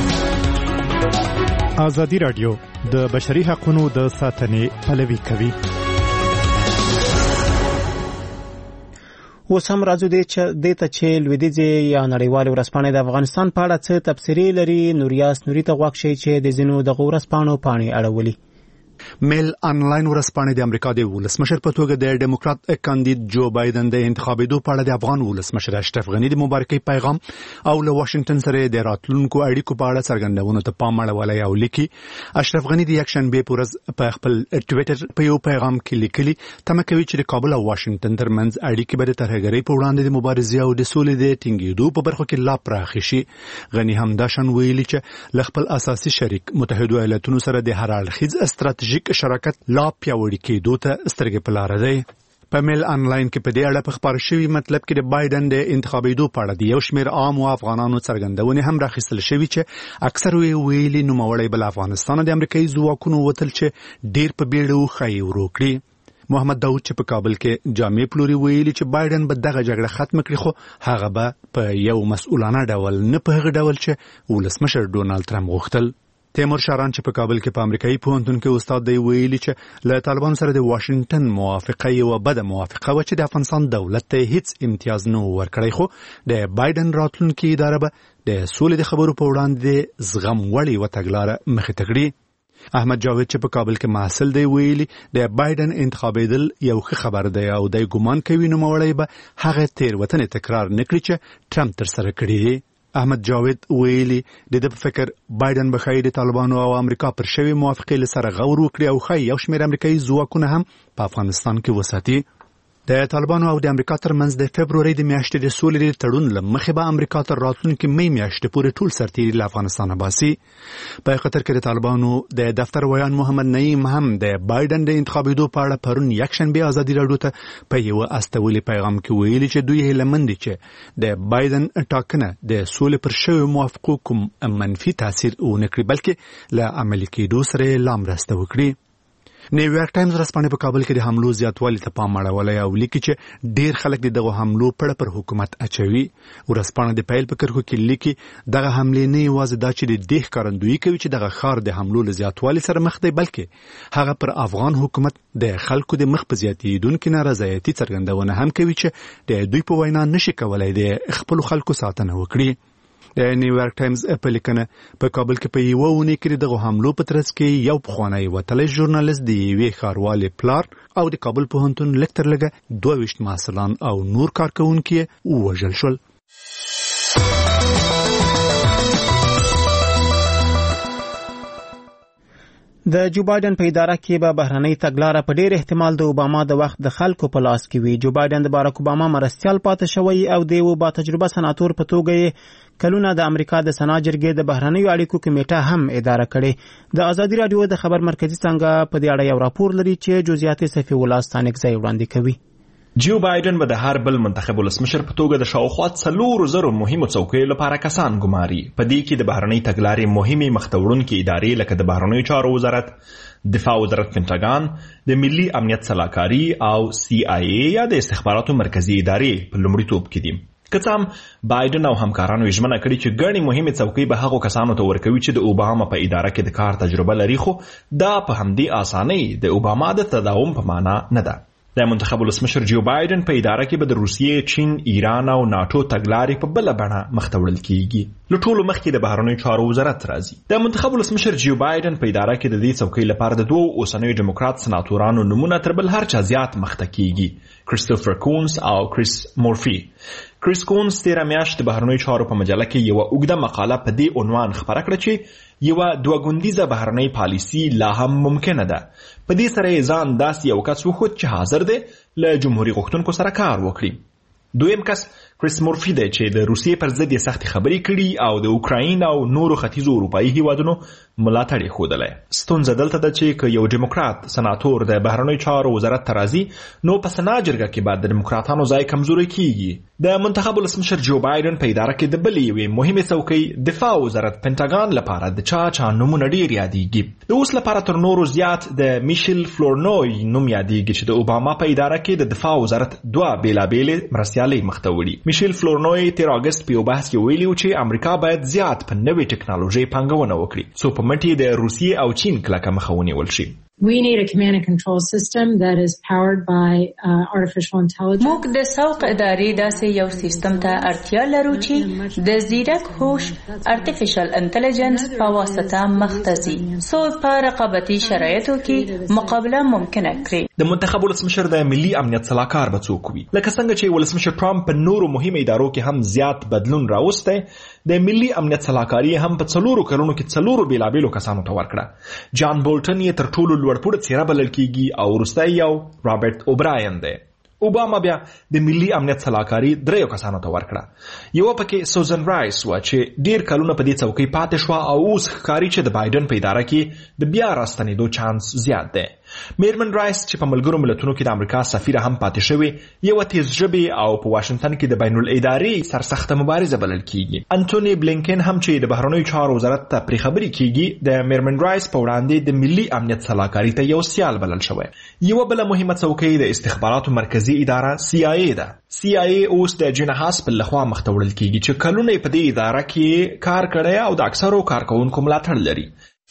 ازادي راډیو د بشري حقوقو د ساتنې پلوي کوي. اوس هم راځو دې ته چې لویدیځې یا نړیوالې ورځپاڼې د افغانستان په اړه څه تبصرې لري. نوریاس نوري ته غوږ شئ چې د ځینو دغو ورځپاڼو پاڼې اړولي. میل انلاین ورځپاڼې د امریکا د ولسمشر په توګه د ډیموکرات کاندید جو بایدن د انتخابېدو په اړه د افغان ولسمشر اشرف غني د مبارکۍ پیغام او له واشنگټن سره د راتلونکو اړیکو په اړه څرګندونو ته پام اړولی او لیکي. اشرف غني د یکشنبې په ورځ په خپل ټویټر په یو پیغام کې لیکلي تمه کوي چې د کابل او واشنگټن ترمنځ اړیکې به د ترهګرۍ په وړاندې د مبارزې او د سولې د ټینګېدو په برخو کې لا پراخې شي. غني همداشان ویلي چې له خپل اساسي شریک متحده ایالاتونو سره د هر اړخیز استراتیژیک شراکت لا پیاوړي کېدو ته سترګې په لاره دی. په میل انلاین کې په دې اړه په خبر شوي مطلب کې د بایدن د انتخابېدو په اړه د یو شمېر عامو افغانانو څرګندونې هم راخیستل شوي چې اکثر ویلي نوموړی به له افغانستانه د امریکایي ځواکونو وتل چې ډېر په بیړه وښایي ورو کړي. محمد داود چې په کابل کې جامع پلوري ویلي چې بایدن به دغه جګړه ختم کړي خو هغه به په یو مسؤلانه ډول نه په هغه ډول چې ولسمشر ډونالد ټرمپ غوښتل. تیمور شاران چې په کابل کې په امریکایي پوهنتون کې استاد دی ویلي چې له طالبانو سره د واشنگټن موافقه یوه بده موافقه وه چې د افغانستان دولت ته هیڅ امتیاز نه ورکړی خو د بایدن راتلونکې اداره به د سولې د خبرو په وړاندې د زغم وړې یوه تګلاره مخې ته کړي. احمد جاوید چې په کابل کې محصل دی ویلي د بایدن انتخابېدل یو ښه خبر دی او دی ګمان کوي نوموړی به هغه تېروتنې تکرار نه کړي چې ټرمپ ترسره کړي دي. احمد جاوید ویلي د ده په فکر بایدن به ښایي د طالبانو او امریکا پر شوې موافقې له سره غور وکړي او ښایي یو شمېر امریکایي ځواکونه هم په افغانستان کې وساتي. د طالبانو او د امریکا ترمنځ د فبرورۍ د میاشتې د سولې د تړون له مخې به امریکا تر راتلونکي مۍ میاشتې پورې ټول سرتیري له افغانستانه باسي. په قطر کې د طالبانو د دفتر ویان محمد نعیم هم د بایدن د انتخابېدو په اړه پرون یکشنبې ازادي راډیو ته په یوه استولي پیغام کې ویلي چې دوی هیله مند دي چې د بایدن ټاکنه د سولې پر شویو موافقو کوم منفي تاثیر ونه کړي بلکې له عملي کېدو سره لا مرسته وکړي. نیویارک ټایمز ورځپاڼې په کابل کې د حملو زیاتوالي ته پام اړولی او لیکي چې ډېر خلک د دغو حملو پړه پر حکومت اچوي. ورځپاڼه د پیل په کرښو کې لیکي دغه حملې نه یوازې دا چې د دې ښکارندویي کوي چې دغه ښار د حملو له زیاتوالي سره مخ دی بلکې هغه پر افغان حکومت د خلکو د مخ په زیاتېدونکي نارضایتي څرګندونه هم کوي چې د دوی په وینا نشي کولی د خپلو خلکو ساتنه وکړي. د نیویارک ټایمز په لیکنه په کابل کې په یوه اونۍ کې دغه حملو په ترڅ کې یو پخوانی وتلی ژورنالیست د یوې ښاروالې پلار او د کابل پوهنتون لږ تر لږه 22 محصلان او نور کارکوونکي ووژل شول. د جو بایدن په اداره کې به بهرنۍ تګلاره په ډېر احتمال د اوباما د وخت د خلکو په لاس کې وي. جو بایدن د باراک اوباما مرستیال پاتې شوی او د یو با تجربه سناتور په توګه کلونه د امریکا د سنا جرګې د بهرنیو اړیکو کمیټه هم اداره کړې. د ازادي راډیو د خبر مرکزی څنګه په دې اړه یو راپور لري چې جزئیات صفی الله ستانکزی وړاندې کوي. جو بایدن به د هر بل منتخب ولسمشر په توګه د شاوخوا 4,000 مهمو څوکیو لپاره کسان ګماري. په دې کې د بهرنۍ تګلارې مهمې مخته وړونکي ادارې لکه د بهرنیو چارو وزارت، دفاع وزارت پنټاګان، د ملي امنیت سلاکاري او CIA یا د استخباراتو مرکزی ادارې په لومړیتوب کې دي. که څه هم بایدن او همکارانو یې ژمنه کړې چې ګڼې مهمې څوکۍ به هغو کسانو ته ورکوي چې د اوباما په اداره کې د کار تجربه لري، خو دا په همدې اسانۍ د اوباما د تداوم په معنا نه ده. د منتخب ولسمشر جو بایدن په اداره کې به د روسیې، چین، ایران او ناټو تګلارې په بله بڼه مخته وړل کیږي. له ټولو مخکې د بهرنیو چارو وزارت راځي. د منتخب ولسمشر جو بایدن په اداره کې د دې څوکۍ لپاره د دوو اوسنیو ډیموکرات سناتورانو نومونه تر بل هر چا زیات مخته کیږي، کریستوفر کونز او کریس مورفي. کریس کونز تیره میاشت د بهرنیو چارو په مجله کې یوه اوږده مقاله په دې عنوان خپره کړه چې یوه دوه ګوندیزه بهرنۍ پالیسي لا هم ممکنه ده. په دې سره یې ځان داسې یو کس وښود چې حاضر دی له جمهوري غوښتونکو سره کار وکړي. دویم کس کریس مورفي دی چې د روسیې پر ضد یې سختې خبرې کړي او د اوکراین او نورو ختیځو اروپایي هیوادونو ملاتړ یې ښودلی. ستونزه دلته ده چې که یو ډیموکرات سناتور د بهرنیو چارو وزارت ته راځي نو په سنا جرګه کې به د ډیموکراتانو ځای کمزوری کیږي. د منتخب ولسمشر جو بایدن په اداره کې د بلې یوې مهمې څوکۍ دفاع وزارت پنټاګان لپاره د چا نومونه ډېر یادېږي. د اوس لپاره تر نورو زیات د میشل فلورنوی نوم یادېږي چې د اوباما په اداره کې د دفاع وزارت دوه بېلابېلې مرستیالۍ مخته وړي. میشل فلورنوی تیر اگست په یو بحث کې ویلي و چې امریکا باید زیات په نوې ټکنالوژۍ پانګونه وکړي څو په مټ یې د روسیې او چین کلکه مخه ونیول شي. We need a command and control system that is powered by artificial intelligence. موږ د سوق ادارې داسې یو سیستم ته اړتیا لرو چې د زیرک هوش artificial intelligence په واسطه مختصي سو په رقابتي شرایطو کې مقابله ممکنه کړي. د منتخب ولسمشر د ملي امنیت صلاحکار به څوک وي؟ لکه څنګه چې ولسمشر ټرمپ په نورو مهمو ادارو کې هم زیات بدلون راوسته، د ملي امنیت صلاحکاري هم په 4 کلونو کې 4 بیلابیلو کسانو ته ورکړه. جان بولټن یې تر ټولو لوړپوړه څیره بلل کیږي او وروستی یو رابرټ اوبراین دی. اوباما بیا د ملي امنیت صلاحکاري 3 کسانو ته ورکړه. یو پکې سوزن رایس و چې ډیر کلونه په دې څوکۍ پاتې شو او اوس ښکاري چې د بایدن په اداره کې د بیا راستنېدو چانس زیات دی. میرمن رایس چې په ملګرو ملتونو کې د امریکا سفیر هم پاتې شوی، یو تیز ژبې او په واشنگټن کې د بین الاداري سرسخته مبارزه بلل کیږي. انټونی بلینکن هم چې د بهرنیو چارو وزارت ته پرې خبرې کیږي، د میرمن رایس په وړاندې د ملي امنیت صلاحکاري ته یو سیال بلل شوی. یو بل مهمه څوکۍ د استخباراتو مرکزی اداره CIA ده. CIA اوس د جین هاسپل لخوا مخته وړل کیږي چې کلونه په دې اداره کې کار کړی او د اکثرو کارکونکو ملاتړ لري.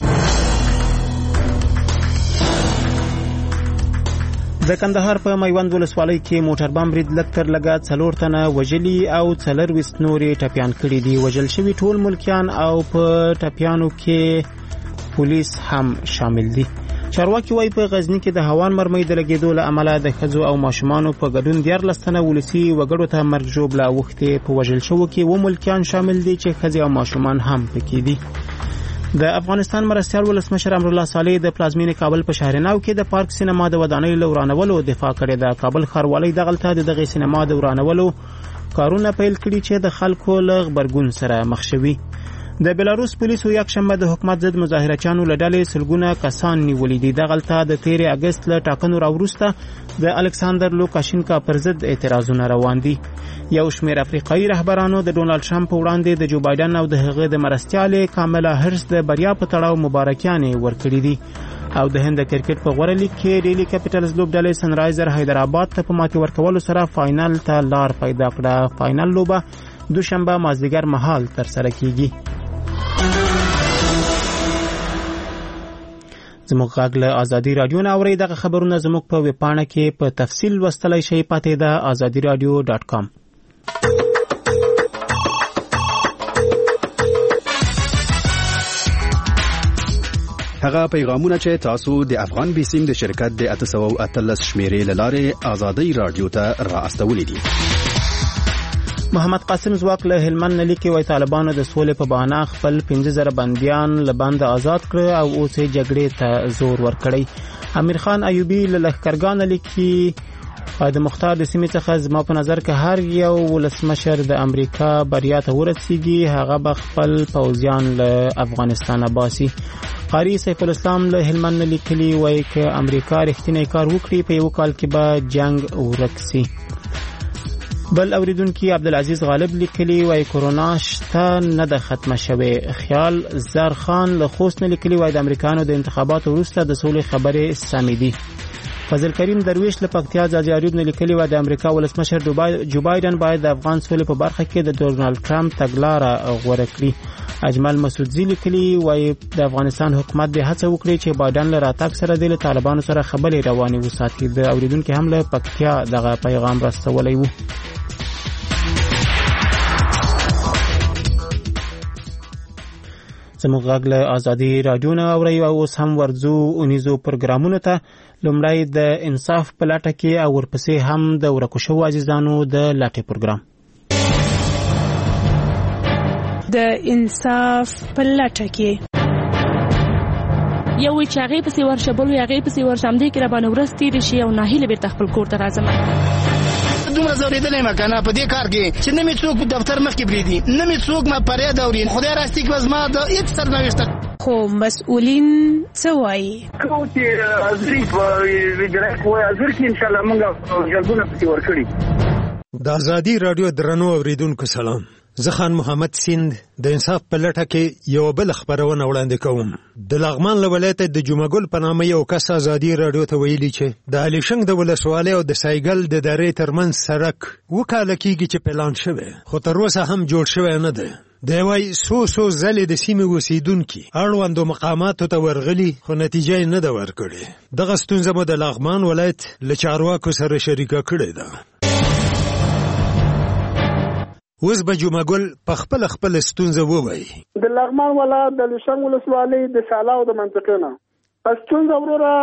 د کندهار په میوند ولسوالۍ کې موټر بم برید لکتر لګا 4 تنه وژلي او 24 نورې ټپيان کړي دي. وژل شوي ټول ملکیان او په ټپيانو کې پولیس هم شامل دي. چارواکي وايي په غزنی کې د هوان مرمۍ د لګیدو له امله د ښځو او ماشومانو په ګډون 14 تنه ولسي وګړو ته مرګ ژوبله اوښتې. په وژل شوو کې 2 ملکیان شامل دي چې ښځې او ماشومان هم پکې دي. د افغانستان مرستیال ولسمشر امرالله صالح د پلازمینې کابل په شهرناو کې د پارک سینما د ودانۍ له ورانولو دفاع کړې ده. کابل ښاروالۍ دغلته دغه سینما د ورانولو کارونه پیل کړي چې د خلکو له غبرګون سره مخ شوي. د بلاروس پولیسو یکشنبه د حکومت ضد مظاهرچیانو له ډلې سلګونه کسان نیولي دي. دغلته د 13 اگست له ټاکنو راوروسته د الکساندر لوکاشینکا پر ضد اعتراضونه روان دي. یو شمېر افریقایي رهبرانو د ډونالډ ټرمپ په وړاندې د جو بایدن او د هغه د مرستیالې کاملا هرس د بریا په تړاو مبارکیانې ورکړي دي. او د هند کرکټ په غوړه لیګ کې ډیلی کیپټلز لوبډلې سنرایزر حیدرآباد ته په ماتې ورکولو سره فائنل ته لار پیدا کړه. فائنل لوبه دوشنبه مازدیګر مهال ترسره کیږي. زموږ غږ له ازادي رادیو نه اورئ. دغه خبرونه زموږ په ویب پاڼه کې په تفصیل لوستلی شئ. پاتې ده azadiradio.com. هغه پیغامونه چې تاسو د افغان بیسیم د شرکت د 813 شمیرې لاره ازادي رادیو ته را استولې دي. محمد قاسم زواک له هلمند لیکي وای طالبانو د سولې په بهانه خپل 15000 بنديان له بند آزاد کړ او اوس یې جګړې ته زور ورکړی. امیر خان ایوبی له لښکرګان لیکي د مختار د سیمې څخه زما په نظر کې هر یو ولسمشر د امریکا بریا ته ورسیږي هغه به خپل پوځیان له افغانستان باسي. قاری سیف الاسلام له هلمند لیکلي وای ک امریکا رښتینی کار وکړي په یو کال کې به جنگ ورکسي. بل اوریدونکو عبدالعزیز غالب لیکلی وای کورونا شته نه د ختمه شوه. خیال زرخان له خوست نه لیکلی وای د امریکانو د انتخاباتو وروسته د سولې خبره سمې دي. فضل کریم درویش له پکتیا ځاځیاریوب نه لیکلی وای د امریکا ولسمشر جو بایدن باید د افغان سولې په برخه کې د ډونالډ ټرمپ تګلارې غوړه کړي. اجمل مسعودزی لیکلی وای د افغانستان حکومت به هڅه وکړي چې بایدن له راتګ سره د طالبانو سره خبرې روانې وساتي. د اوریدونکو هم له پکتیا دغه پیغام راستولی وو. زموږ غږ له ازادي رادیو نه اورئ او اوس هم ورځو اونیزو پروګرامونو ته. لومړی د انصاف په لټه کې او ورپسې هم د ورکو شوو عزیزانو د لټې پروګرام. د انصاف په لټه کې یو چې هغه پسې ورشه بل هغه پسې ورشم دې کې را باندې ورستې شي او ناهیله بیرته خپل کور ته راځم. دومره زوریدلې مکنه په دې کار کې چې نه می څوک په دفتر مخ کې بریدي نه می څوک ما پرې دورین خدای راستي کې زما د هیڅ سرنوشته خو مسؤلین څه وایي کوم چې ازري ویډرک وای ازر کې ان شاء الله موږ جلبونه پسې ورکړي. د ازادي رادیو درنو اوریدونکو سلام. زه خان محمد سیند د انصاف په لټه کې یو بل خبرونه وړاندې کوم. د لغمان له ولایت د جمعګل په نامه یو کس ازادي رادیو ته ویلي چې د الیشنګ د ولسوالۍ او د سایګل د درې ترمنځ سړک وکاله کیږي چې پلان شوی خو تر اوسه هم جوړ شوی نه دی. د وای سو زلې د سیمې اوسیدونکي اړوندو مقاماتو ته ورغلي خو نتیجه یې نه ده ورکړې. دغه ستونزه مو د لغمان ولایت له چارواکو سره شریکه کړې ده. اوس به جمعه ګل په خپل ستونزه ووایي. د لغمان ولایت د لشنګ ولسوالۍ د سالاو د منطقې نه ستونزه وروره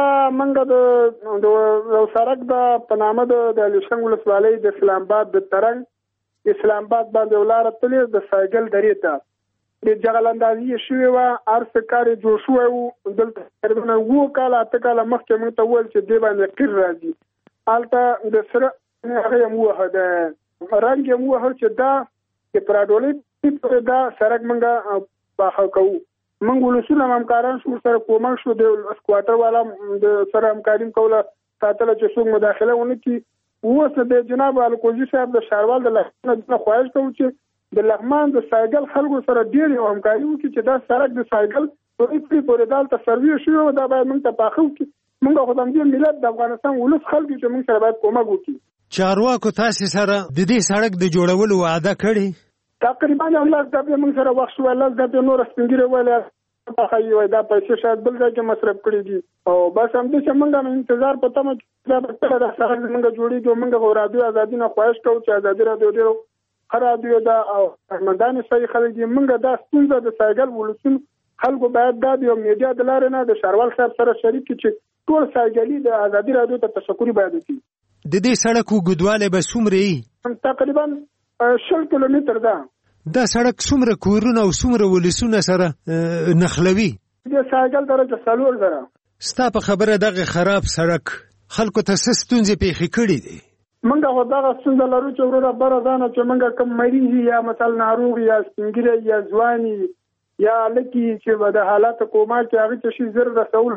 موږ د سړک د په نامه د لشنګ ولسوالۍ د اسلام آباد د ترنګ اسلام آباد باندې ولاره تلې د سایګل درې ته د جغل اندازي شوی و ارس کار جوړ شوی و دلته تقریبا 2 کاله 8 کاله مخکې موږ ته ویل چې دی باندې قیر راځي البته د سره هغه مو هدا رنګ مو هر چې دا چې پراډولې دا سړک موږ په کوو موږ ولسونه همکاران شو سره کومک شو د سکواټر والا د سره همکاري کوله ساتل چې څوک مداخله ونه کی اوس د جناب الکوزي صاحب د شاروال د لغمان خواهش کوم چې د لغمان د سایګل خلکو سره ډیر همکاري وکړي چې دا سړک د سایګل په پوریدال ته سروي شو دا باید موږ ته پاخو کی موږ خو د دې ملت د افغانستان ولس خلکو چې موږ سره باید کومک وکړي. چارواکو تاسو سره د دې سړک د جوړولو وعده کړې؟ تقریبا الله دې موږ سره وخت شو الله دې نور سپینګره ویل بخایي وای دا پیسې شاید بل ځای کې مصرف کړي دي او بس هم دې چې موږ انتظار پته مو دا به د سره موږ جوړیږو موږ رادیو ازادي نه خواهش کوو چې ازادي رادیو ډیرو رادیو دا او مندان صحیح خلک دي موږ دا ستونزه د سایګل ولسون خلکو باید دا د میډیا د لارې نه د شاروال صاحب سره شریک چې ټول سایګلي د ازادي رادیو ته تشکر باید وکړي. د دې سړک وګدواله به څومره تقریبا 60 کیلومتر ده. دا سړک څومره کورونه او څومره ولسونه سره نخلوي؟ د سایګل درجه 4 زره. ستا په خبره دغه خراب سړک خلکو ته څه ستونزې پیښې کړي دي؟ موږ خو دغه ستونزه لرو چې وروره بره ځانه چې موږ کوم مریض یا مثلا ناروغ یا سپینګیری یا ځواني یا لکه چې د حالات کومه کې هغه چې شي زر رسول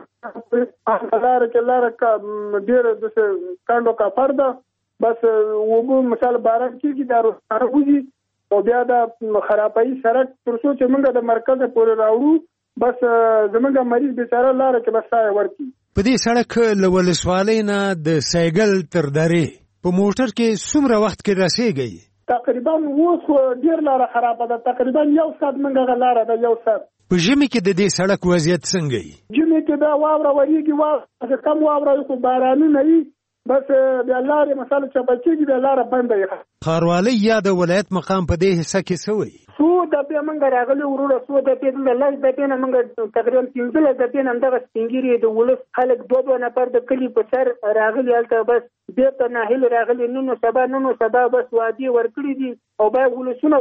لاره کې لاره ډیر د کاندو کا فرده بس وبو مثال باران کې دا راوځي او بیا د خرابای سړک تر څو چې موږ د مرکز پورې راوړو بس زمونږ مریض بیچاره لاره کې بس سای ورکی. په دې سړک له ولسوالۍ نه د سایګل تر درې په موټر کې څومره وخت کې رسیږي؟ تقریبا اوس ډیر لاره خرابه ده تقریبا 1 ساعت موږ لاره ده 1 ساعت. په ژمي کې د دې سړک وضعیت څنګه وي؟ ژمي کې دا واوره وریږي کم واوره خو باراني نه وي بس بیا لارې مثلا چې بچیږي بیا لاره بنده وي. ښاروالۍ یا د ولایت مقام په دې حصه کې څه وایي؟ څو دپې موږ راغلي وروره څو دپې د لس دپې نه موږ تقریبا 15 دپې نه همدغه سپینګیري د ولس خلک 2 نفر د کلي په سر راغلي هلته بس بېرته ناهیل راغلي نن سبا بس وعدې ورکړي دي او باید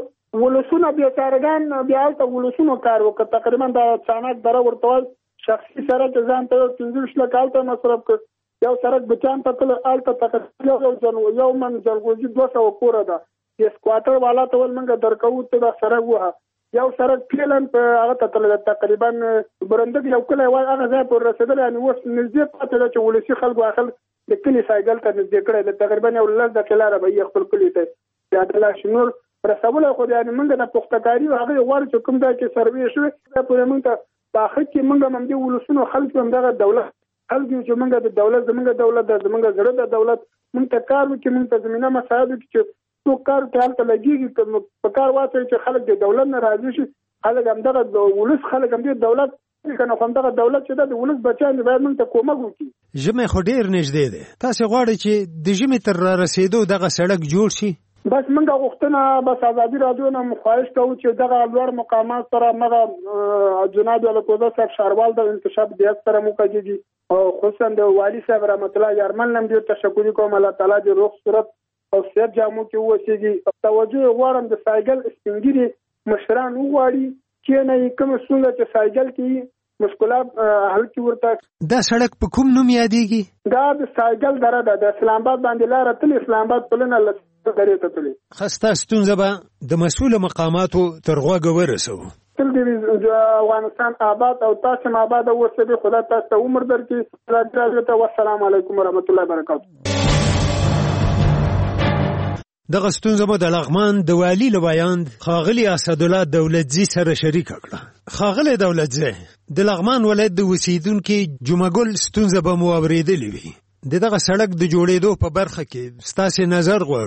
ولسونه بېچارهګان بیا هلته ولسونو کار وکړه. تقریبا د چانک دره ورته شخصي سړک ځان ته 15 لک هلته مصرف کړ. یو سړک بچان ته تل الته تقریبا یو من جلغوزي 200 کوره ده د سکواټر والا ته ول موږ درکو ته دا سړک وه یو سړک پیلن په هغه ته تل تقریبا برندګ یو کله وای هغه ځای پر رسیدل یعنی اوس نږدې پاتې ده چې ولسی خلکو اخل د کلی سایګل ته نږدې کړی تقریبا یو لږ د کلاره به خپل کلی ته یا د لاشنور رسول خو یعنی موږ د پختکاری هغه غواړي چې کوم ځای کې سروي شوی دا پر موږ ته په اخر کې موږ هم د ولسونو خلکو هم دغه دولت خلکو چې موږ د دولت زمونږ زړه د دولت موږ ته کار وکړي موږ ته زمينه مساعد وکړي چې څو کار ته هلته لګېږي په کار واچوي چې خلک د دولت نه راضي شي خلک همدغه ولس خلک هم د دولت کنه خو همدغه دولت چې د ولس بچیان دي باید موږ ته کومک وکړي. ژمی خو ډېر نږدې دی تاسې غواړئ چې د ژمي تر رارسېدو دغه سړک جوړ شي؟ بس موږ غوښتنه بس ازادي رادیو نه خواهش کوو چې دغه لوړ مقامات سره موږ جناب الکوزه صاحب شاروال د انتشاب دیت سره موکږي او خصوصا د والی صاحب رحمت الله یارمن نم ډیر تشکر کوم الله تعالی دې روغ صورت او صحت جامو کې وسیږي. توجه غواړم د سایګل سپینګیري مشران وغواړي چې نه کوم څنګه چې سایګل کې مشکلات حل کی ورته. دا سړک په کوم نوم یادېږي؟ دا د سایګل دره ده د اسلام آباد باندې لاره تل اسلام آباد پلنه درې ته تللی. خسته ستونزه به د مسؤل مقاماتو تر غوږه ورسوو. تل دې افغانستان آباد او تاسو آباد اوسئ خدا تاسو ته عمر درکړي. والسلام علیکم ورحمت الله وبرکاته. دغه ستونزه مو د لغمان د والي له بیان ښاغلي اسدالله دولتزي سره شریکه کړه. ښاغلی دولتزی د لغمان ولایت د اوسیدونکي جمعګل ستونزه به مو اورېدلې وي. د دغه سړک د جوړېدو په برخه کې ستاسې نظر غواړو.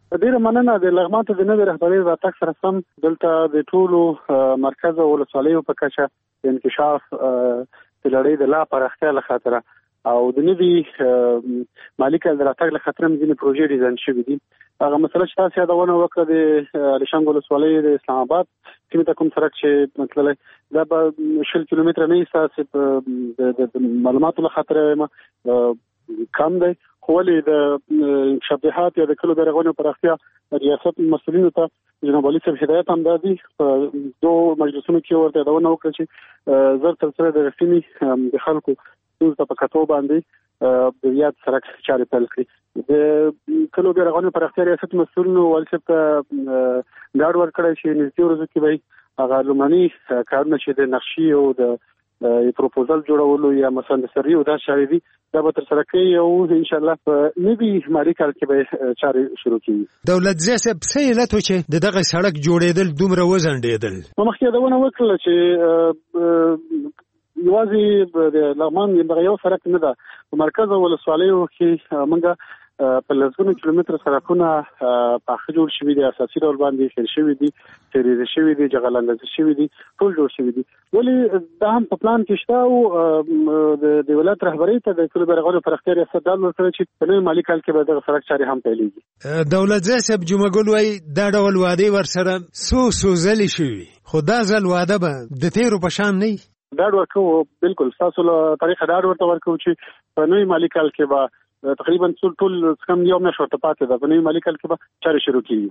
ډیره مننه د لغمان ته د نوې رهبرۍ راتګ سره سم دلته د ټولو مرکز او ولسوالیو په کچه د انکشاف د لړۍ د لا پراختیا له خاطره او د نوې مالي کال د راتګ له خاطره ځینې پروژې ډیزاین شوي دي. هغه مسله چې تاسو یادونه وکړه د الیشنګ ولسوالۍ د اسلام آباد سیمې ته کوم سړک چې مطلب دا به 20 کیلومتره نه ایسته د معلوماتو له خاطره کم دی، خو ولې د شبهات یا د کلو د رغونې پراختیا ریاست مسؤلینو ته جناب علي صاحب هدایت هم دادي په دوه مجلسونو کې ورته یادونه وکړه چې زر تر سره د رسمي د خلکو ټول په کتو باندې د یاد سړک چارې پیل کړي. د کلو د رغونې پراختیا ریاست مسؤلینو علي صاحب ته ډاډ ورکړی چې نږدې ورځو کې به هغه لومړني کارونه چې د نقشې او د پروپوزل جوړولو یا مسندسري او دا شاوې دي دا به تر سره کوي او ان شاء الله په نوي مالي کال کې به چارې شروع کیږي. دولت زیسب څه علت و چې دغه سړک جوړېدل دومره وزنډېدل؟ مخکې یادونه وکړه چې یوازې د لغمان یو سړک نه ده، په مرکز او ولسوالیو کې موږ په لسګونو کیلومتره سړکونه پاخه جوړ شوي دي، اساسي ډول باندې خیر شوي دي، تیریزه شوي دي، جغلاندازي شوي دي، ټول جوړ شوي دي. ولې دا هم په پلان کې شته او د ولایت رهبرۍ ته د کلو د رغونې پراختیا ریاست ډاډ ورکړی چې په نوي مالي کال کې به دغه سړک چارې هم پیلېږي. دولت صاحب جمعګل وایي دا ډول وعدې ورسره څو ځلې شوي، خو دا ځل وعده به د تیرو په شان نه وي. ډاډ ورکوو، بالکل ستاسو له طریقه ډاډ ورته ورکوو چې په نوي مالي کال کې به تقریبا ټول کم یو میاشت ورته پاتې ده، په نوي مالي کال کې به چارې شروع کیږي.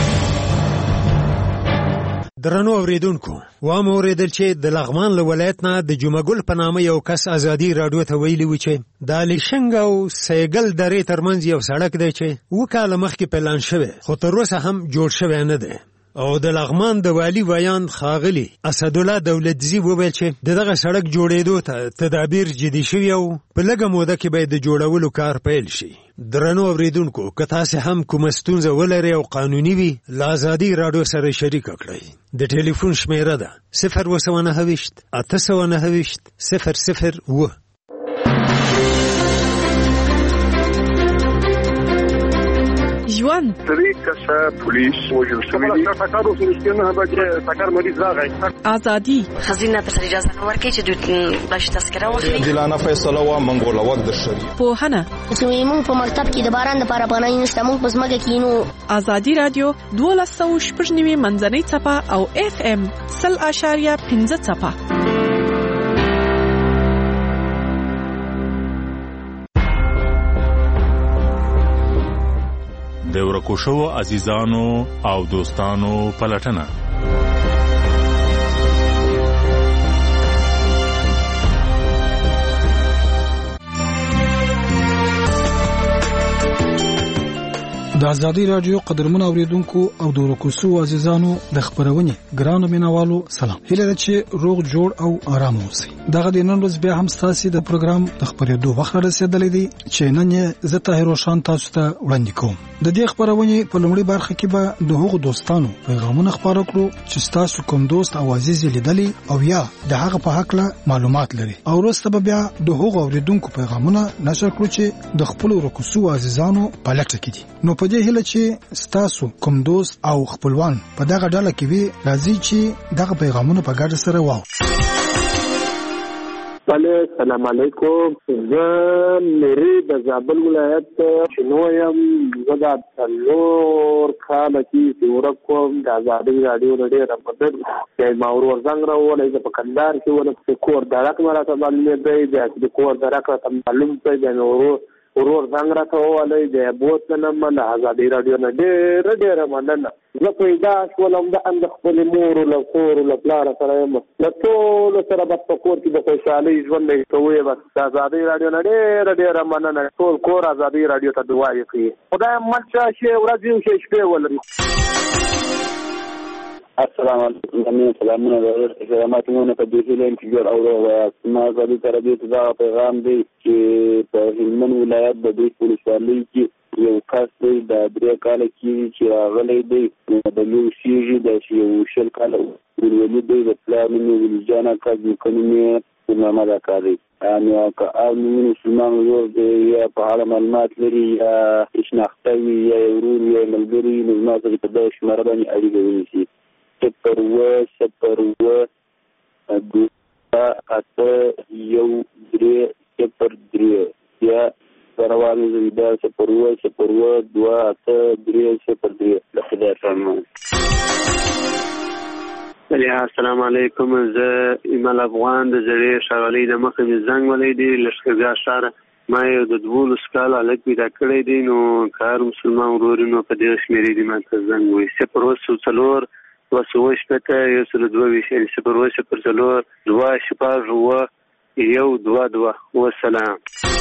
درنو اوریدونکو، وامه اوریدل چې د لغمان له ولایت نه د جمعګل په نامه یو کس ازادي راډیو ته ویلي و چې د الیشنګ او سیګل درې ترمنځ یو سړک دی چې 2 کاله مخکې پلان شوی خو تر اوسه هم جوړ شوی نه دی. او د لغمان د والی ویان خاغلی اسدالله دولتزی وویل چې دغه سړک جوړېدو ته تدابیر جدي شوي او په لږه موده کې به د جوړولو کار پیل شي. درنو اوریدونکو، که تاسو هم کومه ستونزه ولرئ او قانوني وي، له ازادي راډیو سره شریک کړئ. د ټلیفون شمیره ده 029 829 001. ژوند طریقه پولیس وجل شوی دی سکارو سنشتنه به چې سکار مریض راغی. ازادي خزینه ته اجازه ورکړي چې باش تذکره واخلي. دلانه فیصله وا منګول وخت د شری پوهنه چې موږ په مکتب کې د باران لپاره پناه نشته، موږ په ځمکه کې نو. ازادي رادیو 1290 منځنۍ څپه او FM 0.5 څپه. د ورکو شوو عزیزانو او دوستانو پلټنه. د ازادي رادیو قدرمن اوریدونکو او د ورکو شوو عزیزانو د خبرونه ګرانو مینوالو سلام. هیله ده چې روغ جوړ او آرام اوسئ. دغه د نن ورځ بیا هم ستاسو د پروګرام د خبرېدو وخت رسیدلی دی چې نن یې زه طاهر روشن تاسو ته وړاندې کوم. د دې خبرونه په لومړي برخه کې به د هغو دوستانو پیغامونه خبرو کړو چې تاسو کوم دوست او عزیز لیدلی او یا د هغه په حق له معلومات لري، او وروسته به بیا د هغو اوریدونکو پیغامونه نشر کړو چې د خپل ورکو شوو عزیزانو په لټه کې دي. نو په دې هیله چې تاسو کوم دوست او خپلوان په دغه ډله کې وي، راځي چې دغه پیغامونه په ګډه سره واورو. السلام علیکم. زه مری د زابل ولایت شنویم. زه د څلور کاله کې ورکوم د ازادي رادیو د ډېر مدد چې ما ورزنګ راولې د پکندار کې ولې کور درک مراته باندې د کور درک ته معلوم ته د ورور څنګه راټولې د بوتنه من ازادي رادیو نه ډېر مننه. زه پیدا شولم د اند خپل مور له کور له پلار سره یم، له ټول سره په کور کې د خوشحالي ژوند کوي. بس د ازادي رادیو نه ډېر مننه. ټول کور ازادي رادیو ته دعا کوي. خدای مل شي ورځ یو شپه ولري. السلام علیکم. زمين سلامونه درته خدماتونه په دې لین کې جوړ او ما غوړي تر دې ته پیغام دی چې په هلمند ولایت د دې ولسوالۍ کې یو کس دی د 3 کال کې چې راغلی دی د یو شیږي د یو شل کال ولولي دی د پلان مې ولجانا کاږي کني محمد اکاری نو که مسلمان ورور دی یا په اړه معلومات لري یا شناخته وي یا ورور یا ملګري نو ما سره په دغه شماره باندې اړیکه ونیسي 0-0-2-8-1-3-0-3 یا سروال زیدا 0-0-2-8-3-0-3 لخدای فرمان. السلام علیکم. زه ایمل افغان د زړې ښاغلي د مخې مې زنګ ولی دی لښکرګاه ښار ما یو د 12 کال هلک پیدا کړی دی نو کار مسلمان ورور نو په دې شمیرې دی ما ته زنګ وایي 0-0-2-0-2-2-2 والسلام.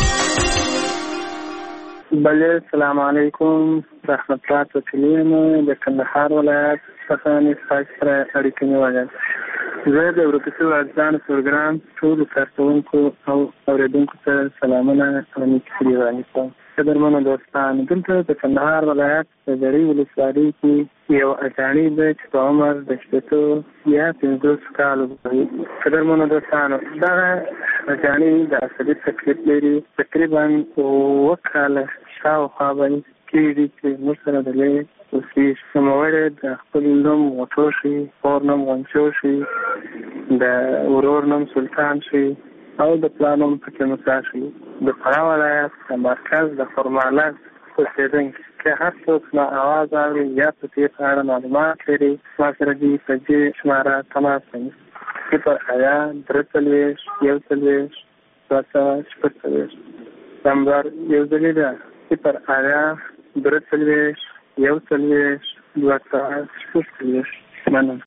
بله السلام علیکم رحمت الله تسلیم د کندهار ولایت څخه نسخه سره اړیکه نیولې. زه د اورپسې ورځان پروګرام ټول کارکونکو او اوریدونکو ته سلامونه وړاندې کوم. قدرمنو دوستان دلته د کندهار ولایت د زړې ولسوالۍ کې یو اجانب دی چې په عمر د 50 یا 50 کالو دی. قدرمنو دوستانو دغه اجانب د عصبي تکلیف لري تقریبا 2 کاله شاوخوا باندې کېږي چې موږ سره د لې اوسېږي. نوموړی د خپل نوم غوټو شي، خور نوم غونچو شي، د ورور نوم سلطان شي او د پلار نوم پکې موسی شي. د فراه ولایت د مرکز د خرمالک اوسېدونکي که هر څوک ما اواز اوري یا په دې په اړه معلومات لري ما سره دې په دې شماره تماس ونیسي 0-1-3-2-2-8 نمبر یو ځلې ده 0-1-3-2-2-8 مننه.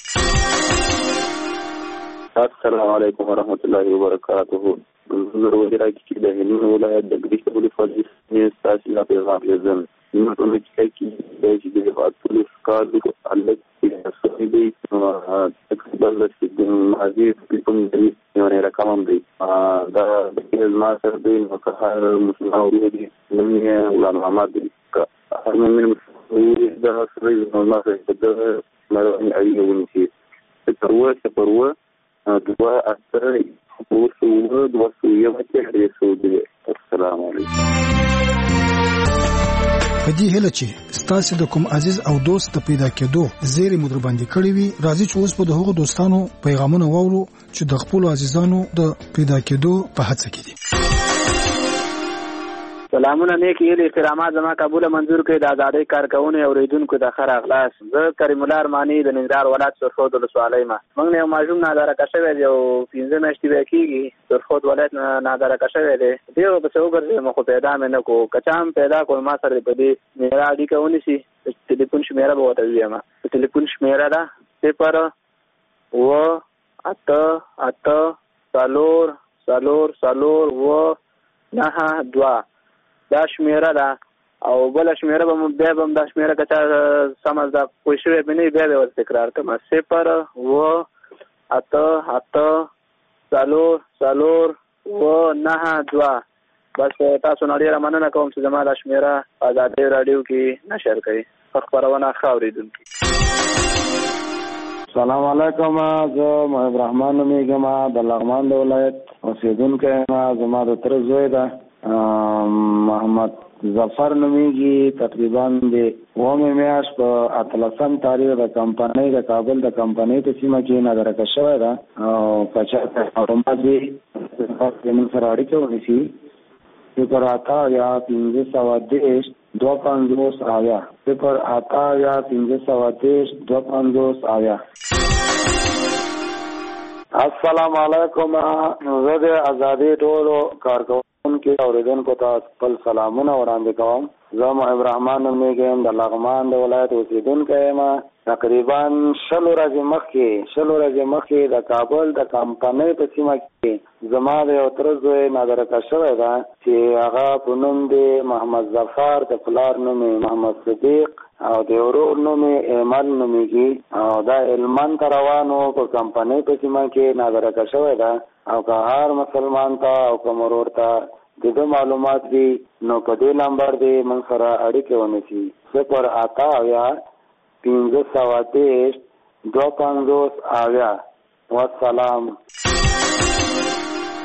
السلام علیکم ورحمۃ اللہ وبرکاتہ. ضروري راځي چې د هلمند ولایت د ګریش ولسوالۍ تاسو لا پیغام لرم. نو په دې کې د دې په اړه کارو الله دې تقریبا د ماضي په کوم ځای یو رقم دی دا د ما سره د مخهر مسلمان ورودي نومي علماء دي هر مومن د سره ما سره د مرونی اړیکه ونیسي پروه 2-8 السلام علیکم. په دې هله چې ستاسو د کوم عزیز او دوست د پیدا کېدو زیری مدر باندې کړی وي راځي چې اوس په دغه دوستانو پیغامونه واورو چې د خپل عزیزانو د پیدا کېدو په هڅه کې دي. سلامونه نیک یې احترامات زما قبول منظور کړئ د آزادۍ کارکونکو او اوریدونکو د خیر اخلاص. زه کریم الله ارمانی د ننګرهار ولایت سرخود ولسوالۍ ما موږ نه ماجوم نادره کشوي دی او 15 میاشتې کېږي سرخود ولایت نادره کشوي دی دیو په څو ګرځي مخ پیدا مې نه کو کچام پیدا کول ما سره په دې میرا اړیکه ونیسي ټلیفون شمیره به وته ویم ټلیفون شمیره ده 0-8-3-4-4-4-9-2 دا شمیره ده او بل شمیره به بیا به دا شمیره که چا سمز دا پوښوي به نه بیا به ور تکرار کوم 0-8-3-4-4-4-9-2 بس تاسو نه ډیره مننه کوم چې زما دا شمیره آزادۍ رادیو کې نشر کړئ. خبرونه خاوریدونکي سلام علیکم. زه محب رحمان نومیږم د لغمان د ولایت اوسېدونکی یم. زما د تره زوی ده محمد ظفر نومیږي. تقریبا د 9 میاشت په 18 تاریخ د کمپنۍ د کابل د کمپنۍ په سیمه کې نادرکه شوی ده او کچا معلومات یې موږ سره اړیکه ونیسي 0-8-510-250 0-8-510-250. السلام علیکم. زه د آزادۍ ټولو کارکونکو اوریدونکو ته خپل سلامونه وړاندې کوم. زه محب رحمان نومیږم د لغمان د ولایت اوسېدونکی یم. تقریبا 100 ورځې مخکې د کابل د کمپنۍ په سیمه کې زما د یو تره زوی نادرکه شوی ده چې هغه په نوم دی محمد ظفر، د پلار نوم محمد صدیق او د ورور نوم ایمل نومیږي او دا هلمند ته روانو په کمپنۍ په سیمه کې نادرکه شوی ده او که هر مسلمان ته او که مرور ته د معلومات دي نو په دې نمبر دی موږ سره اړیکه ونیسي 0-8-510-250 والسلام.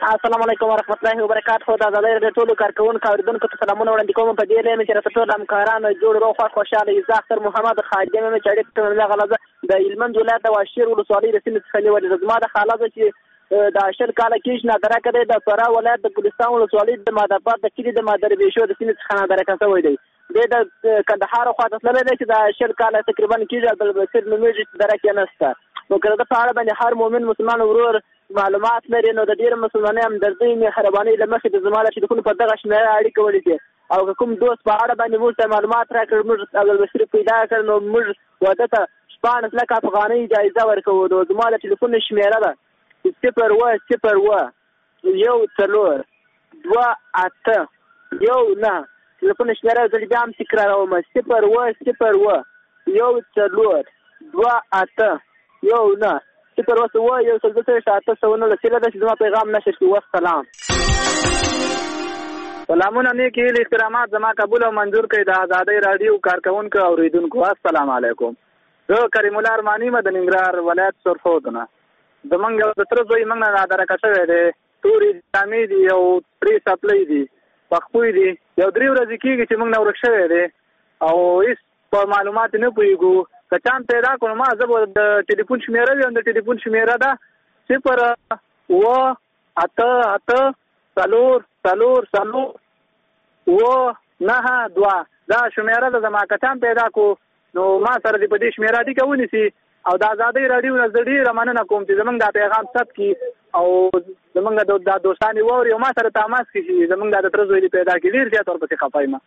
السلام علیکم ورحمۃ اللہ وبرکاتہ. دا د ټولو کارکونکو اوریدونکو ته سلامونه وړاندې کوم. په دې لمه چې راته ټول همکارانو جوړ روغ خوشاله یې. زاختر محمد خادم مې چړې ته نه غلطه د علمند ولایت د واشیر ولسوالۍ د سیمې څخه نیولې. زما د خاله چې د 10 کال کې نه درا کړې د فرا ولایت د ګلستان ولسوالۍ د مادرآباد د کلی د مادربیشو د سیمې څخه نه درا کړې دی. د کندهار خو ته تللی دی چې د 10 کال تقریبا کې د بلبصیر نومېږي درا کې نهسته. نو کله د پاره باندې هر مؤمن مسلمان ورور معلومات لري نو د ډیر مسلمانانو همدردي مهرباني لمخې د زماله چې د په دغه شمېره اړیکه ولې او کوم دوست په اړه باندې موږ معلومات راکړ موږ اول بشری پیدا کړ نو موږ وته ته 15 لک افغانۍ جایزه ورکوو. د زماله ټلیفون شمېره ده 010 یو څلور 28 یو نه. ټلیفون شمېره زه بیا هم تکراروم 010 یو څلور 28 یو نه. پر وسو یو څه د څه شاته سونه لسیله د زما پیغام نشر کی والسلام. سلامونه نیکی احترامات زما قبول او منظور کړئ د آزادۍ رادیو کارکونکو اوریدونکو. السلام علیکم. زه کریم الله ارمانی د ننګرهار ولایت سرخودنه د منګ د تر زوی منګ نه درکه شوی دی. توري دامي دی او پری سپلای دی پخپوی دی یو 3 ورځې کېږي چې منګ نه ورک شوی دی او هیڅ په معلومات نه پوهیږو. کچان پیدا کړم ما زه د ټلیفون شمیره ویم. د ټلیفون شمیره ده 088 دا شمیره ده. زما کچان پیدا کو نو ما سره دې په دې شمیره دي کوونی سي او د آزادۍ رادیو نه ډېره مننه کوم چې زمونږ دا پیغام ثبت کی او زمونږ د دوستانې ووري او ما سره تماس کړي. زمونږ د تر زوی پیدا کړي ډېر زیات ورپسې خفایم.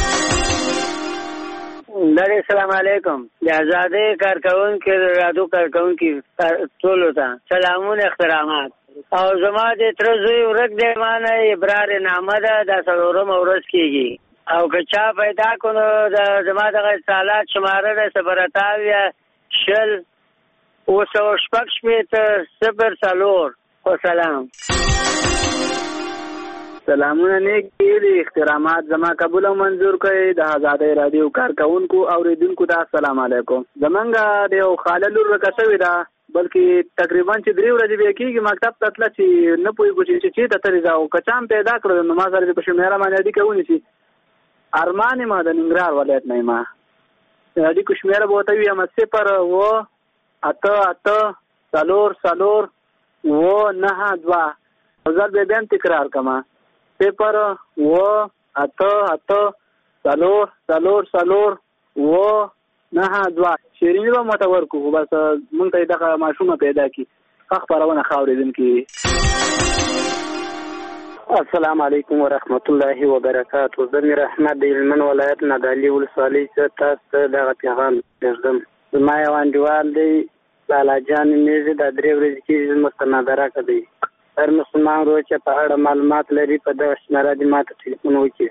السلام علیکم. د آزادۍ کارکونکو رادیو کارکونکو ټولو ته سلامونه احترامات. او زما د تر زوی ورک دی مانه ابرار نامه ده د څلورم ورځ کېږي او که چا پیدا کړو د زما دغه سالات شماره ده 0 0 وسلام. سلامونه نیکی احترامات زما قبول او منظور کړئ د آزادۍ رادیو کارکونکو اوریدونکو ته السلام علیکم. زمونږ د یو خاله لور رکشوې ده بلکې تقریبا چې 3 ورځې به کېږي مکتب ته تله چې نه پوهېږو چې چېرته تلې ده او که چا هم پیدا کړو نو ما سره دې په شمېره باندې اړیکه ونیسي. ارمان یم د ننګرهار ولایت نه یم. اړیکو شمېره به ورته ویم 088 او زه به بیا هم تکرار کړم 088 شیرینی به ماته ورکو بس مونږ ته دغه ماشومه پیدا کی حق پرونه خاورېدونکي. السلام علیکم ورحمت الله وبرکاته. زه میر احمد د هلمند ولایت نه د علي ولسوالۍ څخه تاسو ته دغه پیغام پرېږدم. زما یو انډیوال دی لالا جان نومیږي د 3 ورځې کېږي زموږ ته نادراکه دی. هر مسلمان ورور چې په اړه معلومات لري په دغه شمېره دې ما ته ټلیفون وکړي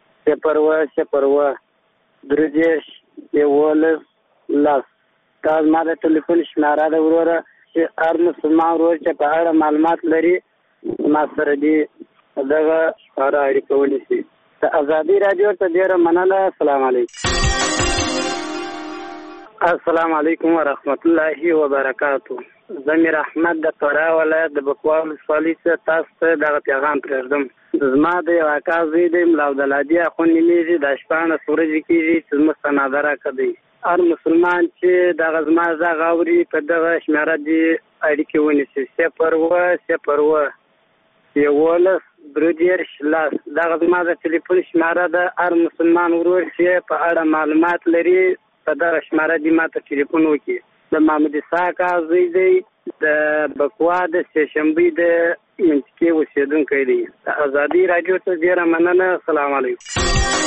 010 دا زما د ټلیفون شمېره ده وروره چې هر مسلمان ورور چې په اړه معلومات لري ما سره دې دغه شمېره اړیکه ونیسي. د آزادۍ رادیو ته ډېره مننه. السلام علیکم. السلام علیکم ورحمت الله وبرکاته. زه میر احمد د فرا ولایت د بکوا ولسوالۍ څخه تاسو ته دغه پیغام پرېږدم. زما د یو اکا زوی دی ملا عبدالهادي اخوند نومیږي د 14 ورځې کېږي چې زموږ ته نادراکه دی. هر مسلمان چې دغه زما غږ اوري په دغه شمېره دې اړیکې ونیسي 0 دغه زما د ټلیفون شمېره ده. هر مسلمان ورور چې په اړه معلومات لري په دغه شمېره دې ما ته ټلیفون وکړي. د محمد اسحاق زوی دی د بکوا د سېشنبې د منطقې اوسېدونکی دی. د آزادۍ رادیو ته ډېره مننه. السلام علیکم.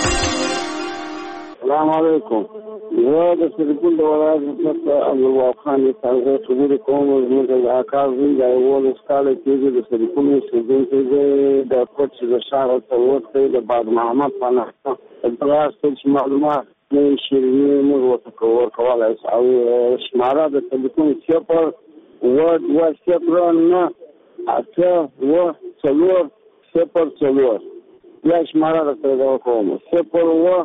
السلام علیکم. زه د سرپل د ولایت څخه عبدالوهاب خان څنګه خبرې کوم. زموږ د اکا زوی د 11 کاله کېږي د سرپل اوسېدونکی دی. د کوټ د ښار ته ورته د باد محمد پناه دغه څه معلومات شیرینی موږ ورته ورکولی شو او شماره د ټلیفون 0 بیا شماره درته دغه کوم 0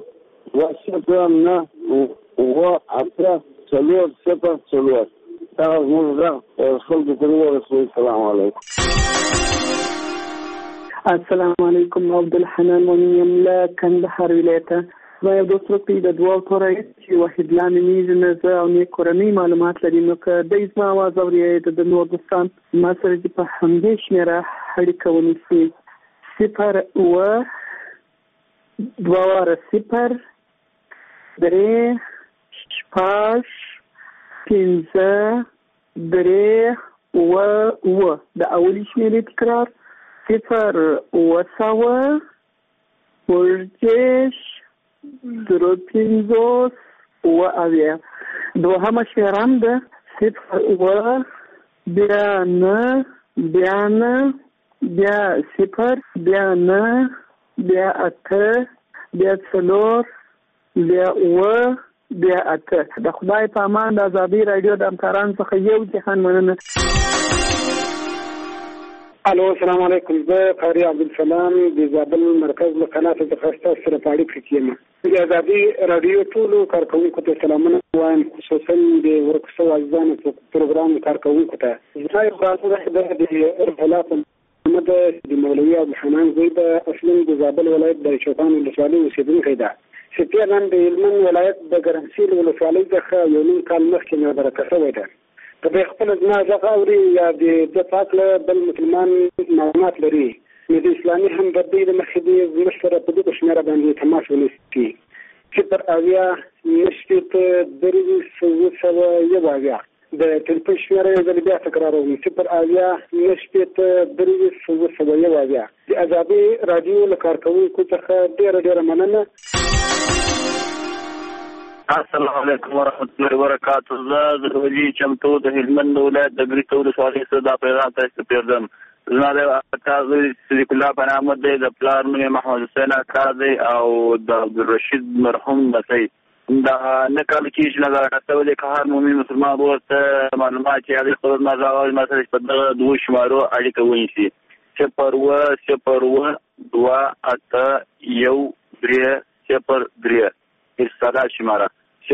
دغه زموږ غږ خلکو ته ورسوئ. السلام علیکم. السلام علیکم. عبدالحنان مونیم له کندهار ولایته. زما یو دوست وکړي د دوه تورې چې واحد لامې میز نه زه او نیک کورنۍ معلومات لري نو که دی زما اواز اوري د نور دوستان ما سره چې په همدې شمېره اړیکه ونیسي 0 د اولی شمېرې تکرار 0 دوهمه شمېره هم ده 0 بیا 9 بیا 9 بیا 0 بیا 9 بیا 8 بیا 4 بیا بیا 8. د خدای په امان د ازادي رادیو د همکارانو څخه یو جهان مننه. الو السلام علیکم. زه قاری عبدالسلام د زابل مرکز له قناه څخه ستاسو سره په اړیکه کې یم. د ازادي رادیو ټولو کارکونکو ته سلامونه وایم، خصوصا د ورکشو ازانو پروګرام کارکونکو ته. زه یو خاصه د خلاف محمد د مولوی عبدالحنان زوی د اصلي د زابل ولایت د چوپان ولسوالۍ اوسېدونکی ده. سپیران د هلمند ولایت د ګرمسیر ولسوالۍ څخه یو نیم کال مخکې مبارکه شوی ده. که د خپل زما غږ اوري یا د پاک له بل مسلمان معلومات لري نو د اسلامي همدردۍ له مخې دې زموږ سره په دغه شمېره باندې تماس ونیسي 0 د ټلیفون شمېره یې بیا تکراروم 0 د ازادي رادیو له کارکوونکو څخه ډېره مننه. السلام علیکم ورحمۃ اللہ وبرکاتہ. زه د ولی چمتو د هلمند ولایت د ګریتو ولسوالۍ څخه دا پیغام تاسو ته پیغام. زما د اکاز صدیق الله په نامه د پلار نوم محمد حسین اکاز او د عبدالرشید مرحوم نسی دا نکال کې چې نه راځي د کار مومن مسلمان ورته معلومات یې د خپل مزاوال مثلا په دغه دوه شمارو اړیکه ونیسي 0 استاده شماره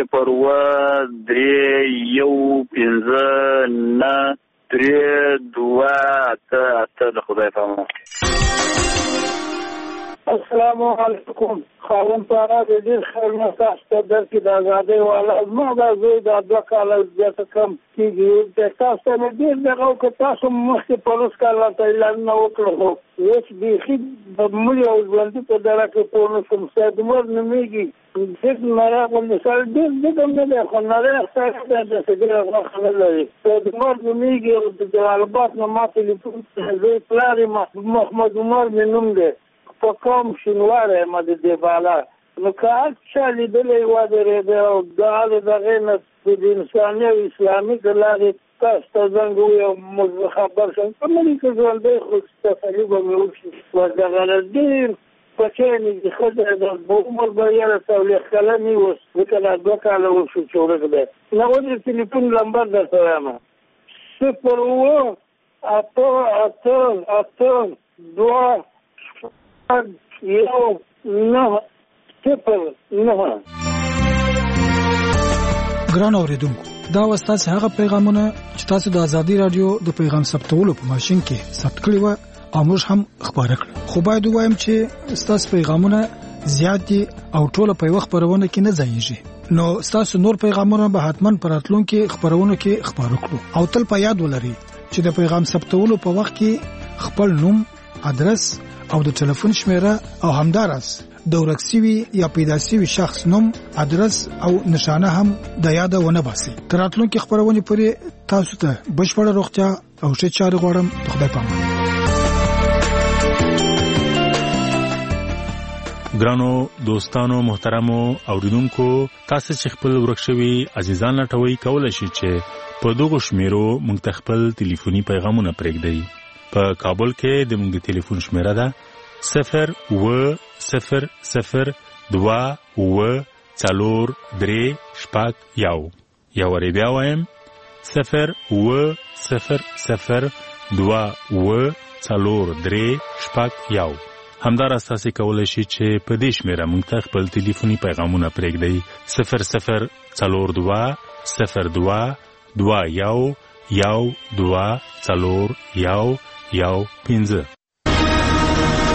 0 د خدای پامه. السلام علیکم. خاون پارا د دې خیر نه تاسو ته درکې د ازادۍ والا زما د زوی د 2 کاله زیاته کم کېږي د تاسو نه ډېر دغه که تاسو مخکې په روس کاله ته اعلان نه وکړو اوس بیخي د ملي او ژوندي په دره کې په نسم سید مور نومېږي دې مرا په مثال ډېر دغه نه دی خو نړۍ احساس ده د سګره غوښه نه لري سید مور نومېږي او د جلالباد نه ما تلیفون زوی پلار محمد عمر مې نوم دی په کوم شینواره ما د دې بالا نو که هر چا لیدلی ودرېده او دا دغې نه د انساني او اسلامي د لارې تاسو ته زنګ وویم موږ خبر شم په ملي کې ژوندی خو تسلي به مې وشي ودغه نه ډېر بچی مې د ښځه د عمر به 11 کلنې اوس ځکه دا 2 کاله وشو چې ورک دی نو اوس د تلیفون نمبر درته وایم 0 ګران اوریدونکو دا واستاسو هغه پیغامونه چې تاسو د ازادي رادیو د پیغام ثبتولو په ماشين کې ثبت کړی و او موږ هم خبره کړو خو باید وایم چې تاسو پیغامونه زیات دي او ټول په وخت پرونه کې نه ځایږي نو تاسو نور پیغامونه به حتماً پراتلونکو خبرونو کې خبرو کړو او تل په یاد ولرئ چې د پیغام ثبتولو په وخت کې خپل نوم ادرس او د ټلیفون شمیره او همدارس د ورکسوي یا پیداسي شخص نوم ادرس او نشانه هم د یاد ونه باسي تراتلونکو خبرونه پرې تاسو ته بشپړ روغتیا او ښه چاري غواړم خدای پامان. ګرانو دوستانو محترمو اوریدونکو تاسو چې خپل ورکشوي عزیزان لټوي کولای شئ چې په دغه شمیرو مونږ خپل ټلیفوني پیغامونه پرېږدئ. په کابل کې د مونږ ټلیفون شمیره ده 0-0-0-2-4-3-1 یا ور بیا وایم 0-0-0-2-4-3-1 همدار اساسي کولای شي چې په دې شمیره مونږ ته خپل ټلیفوني پیغامونه پرېږدئ 0-0-02-2-1-2-4-1-1-5.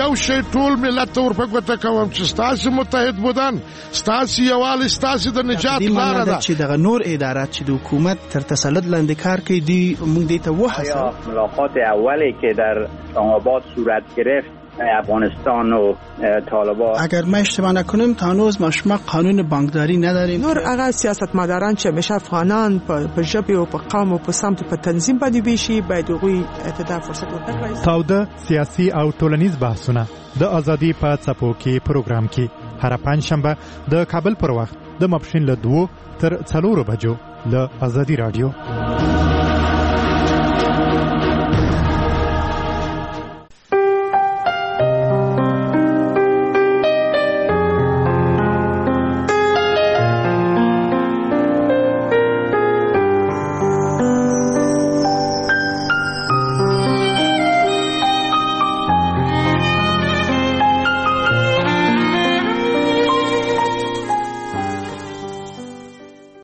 یو شی ټول ملت ته ورپګوته کوم چې ستاسو متحد بودن ستاسو یووالی ستاسو د نجات لاره ده چې دغه نور ادارات چې د حکومت تر تسلط لاندې کار کوي دی موږ دې ته وحسه ملاقات اولی که در آباد صورت گرفت افغانستان و طالبان اگر ما اشتباه نکنیم تا هنوز ما قانون بانکداری نداریم نور هغه سیاستمداران چې همیشه افغانان په ژبه او په قوم او په سمت په تنظیم باندې ویشي باید هغوی ته فرصت ورکړي. تاوده سیاسي او ټولنیز بحثونه د ازادي په څپو کې پروګرام کې هر پنځشنبه د کابل پر وخت د ماپښین له 2 تر 4 بجو له ازادي رادیو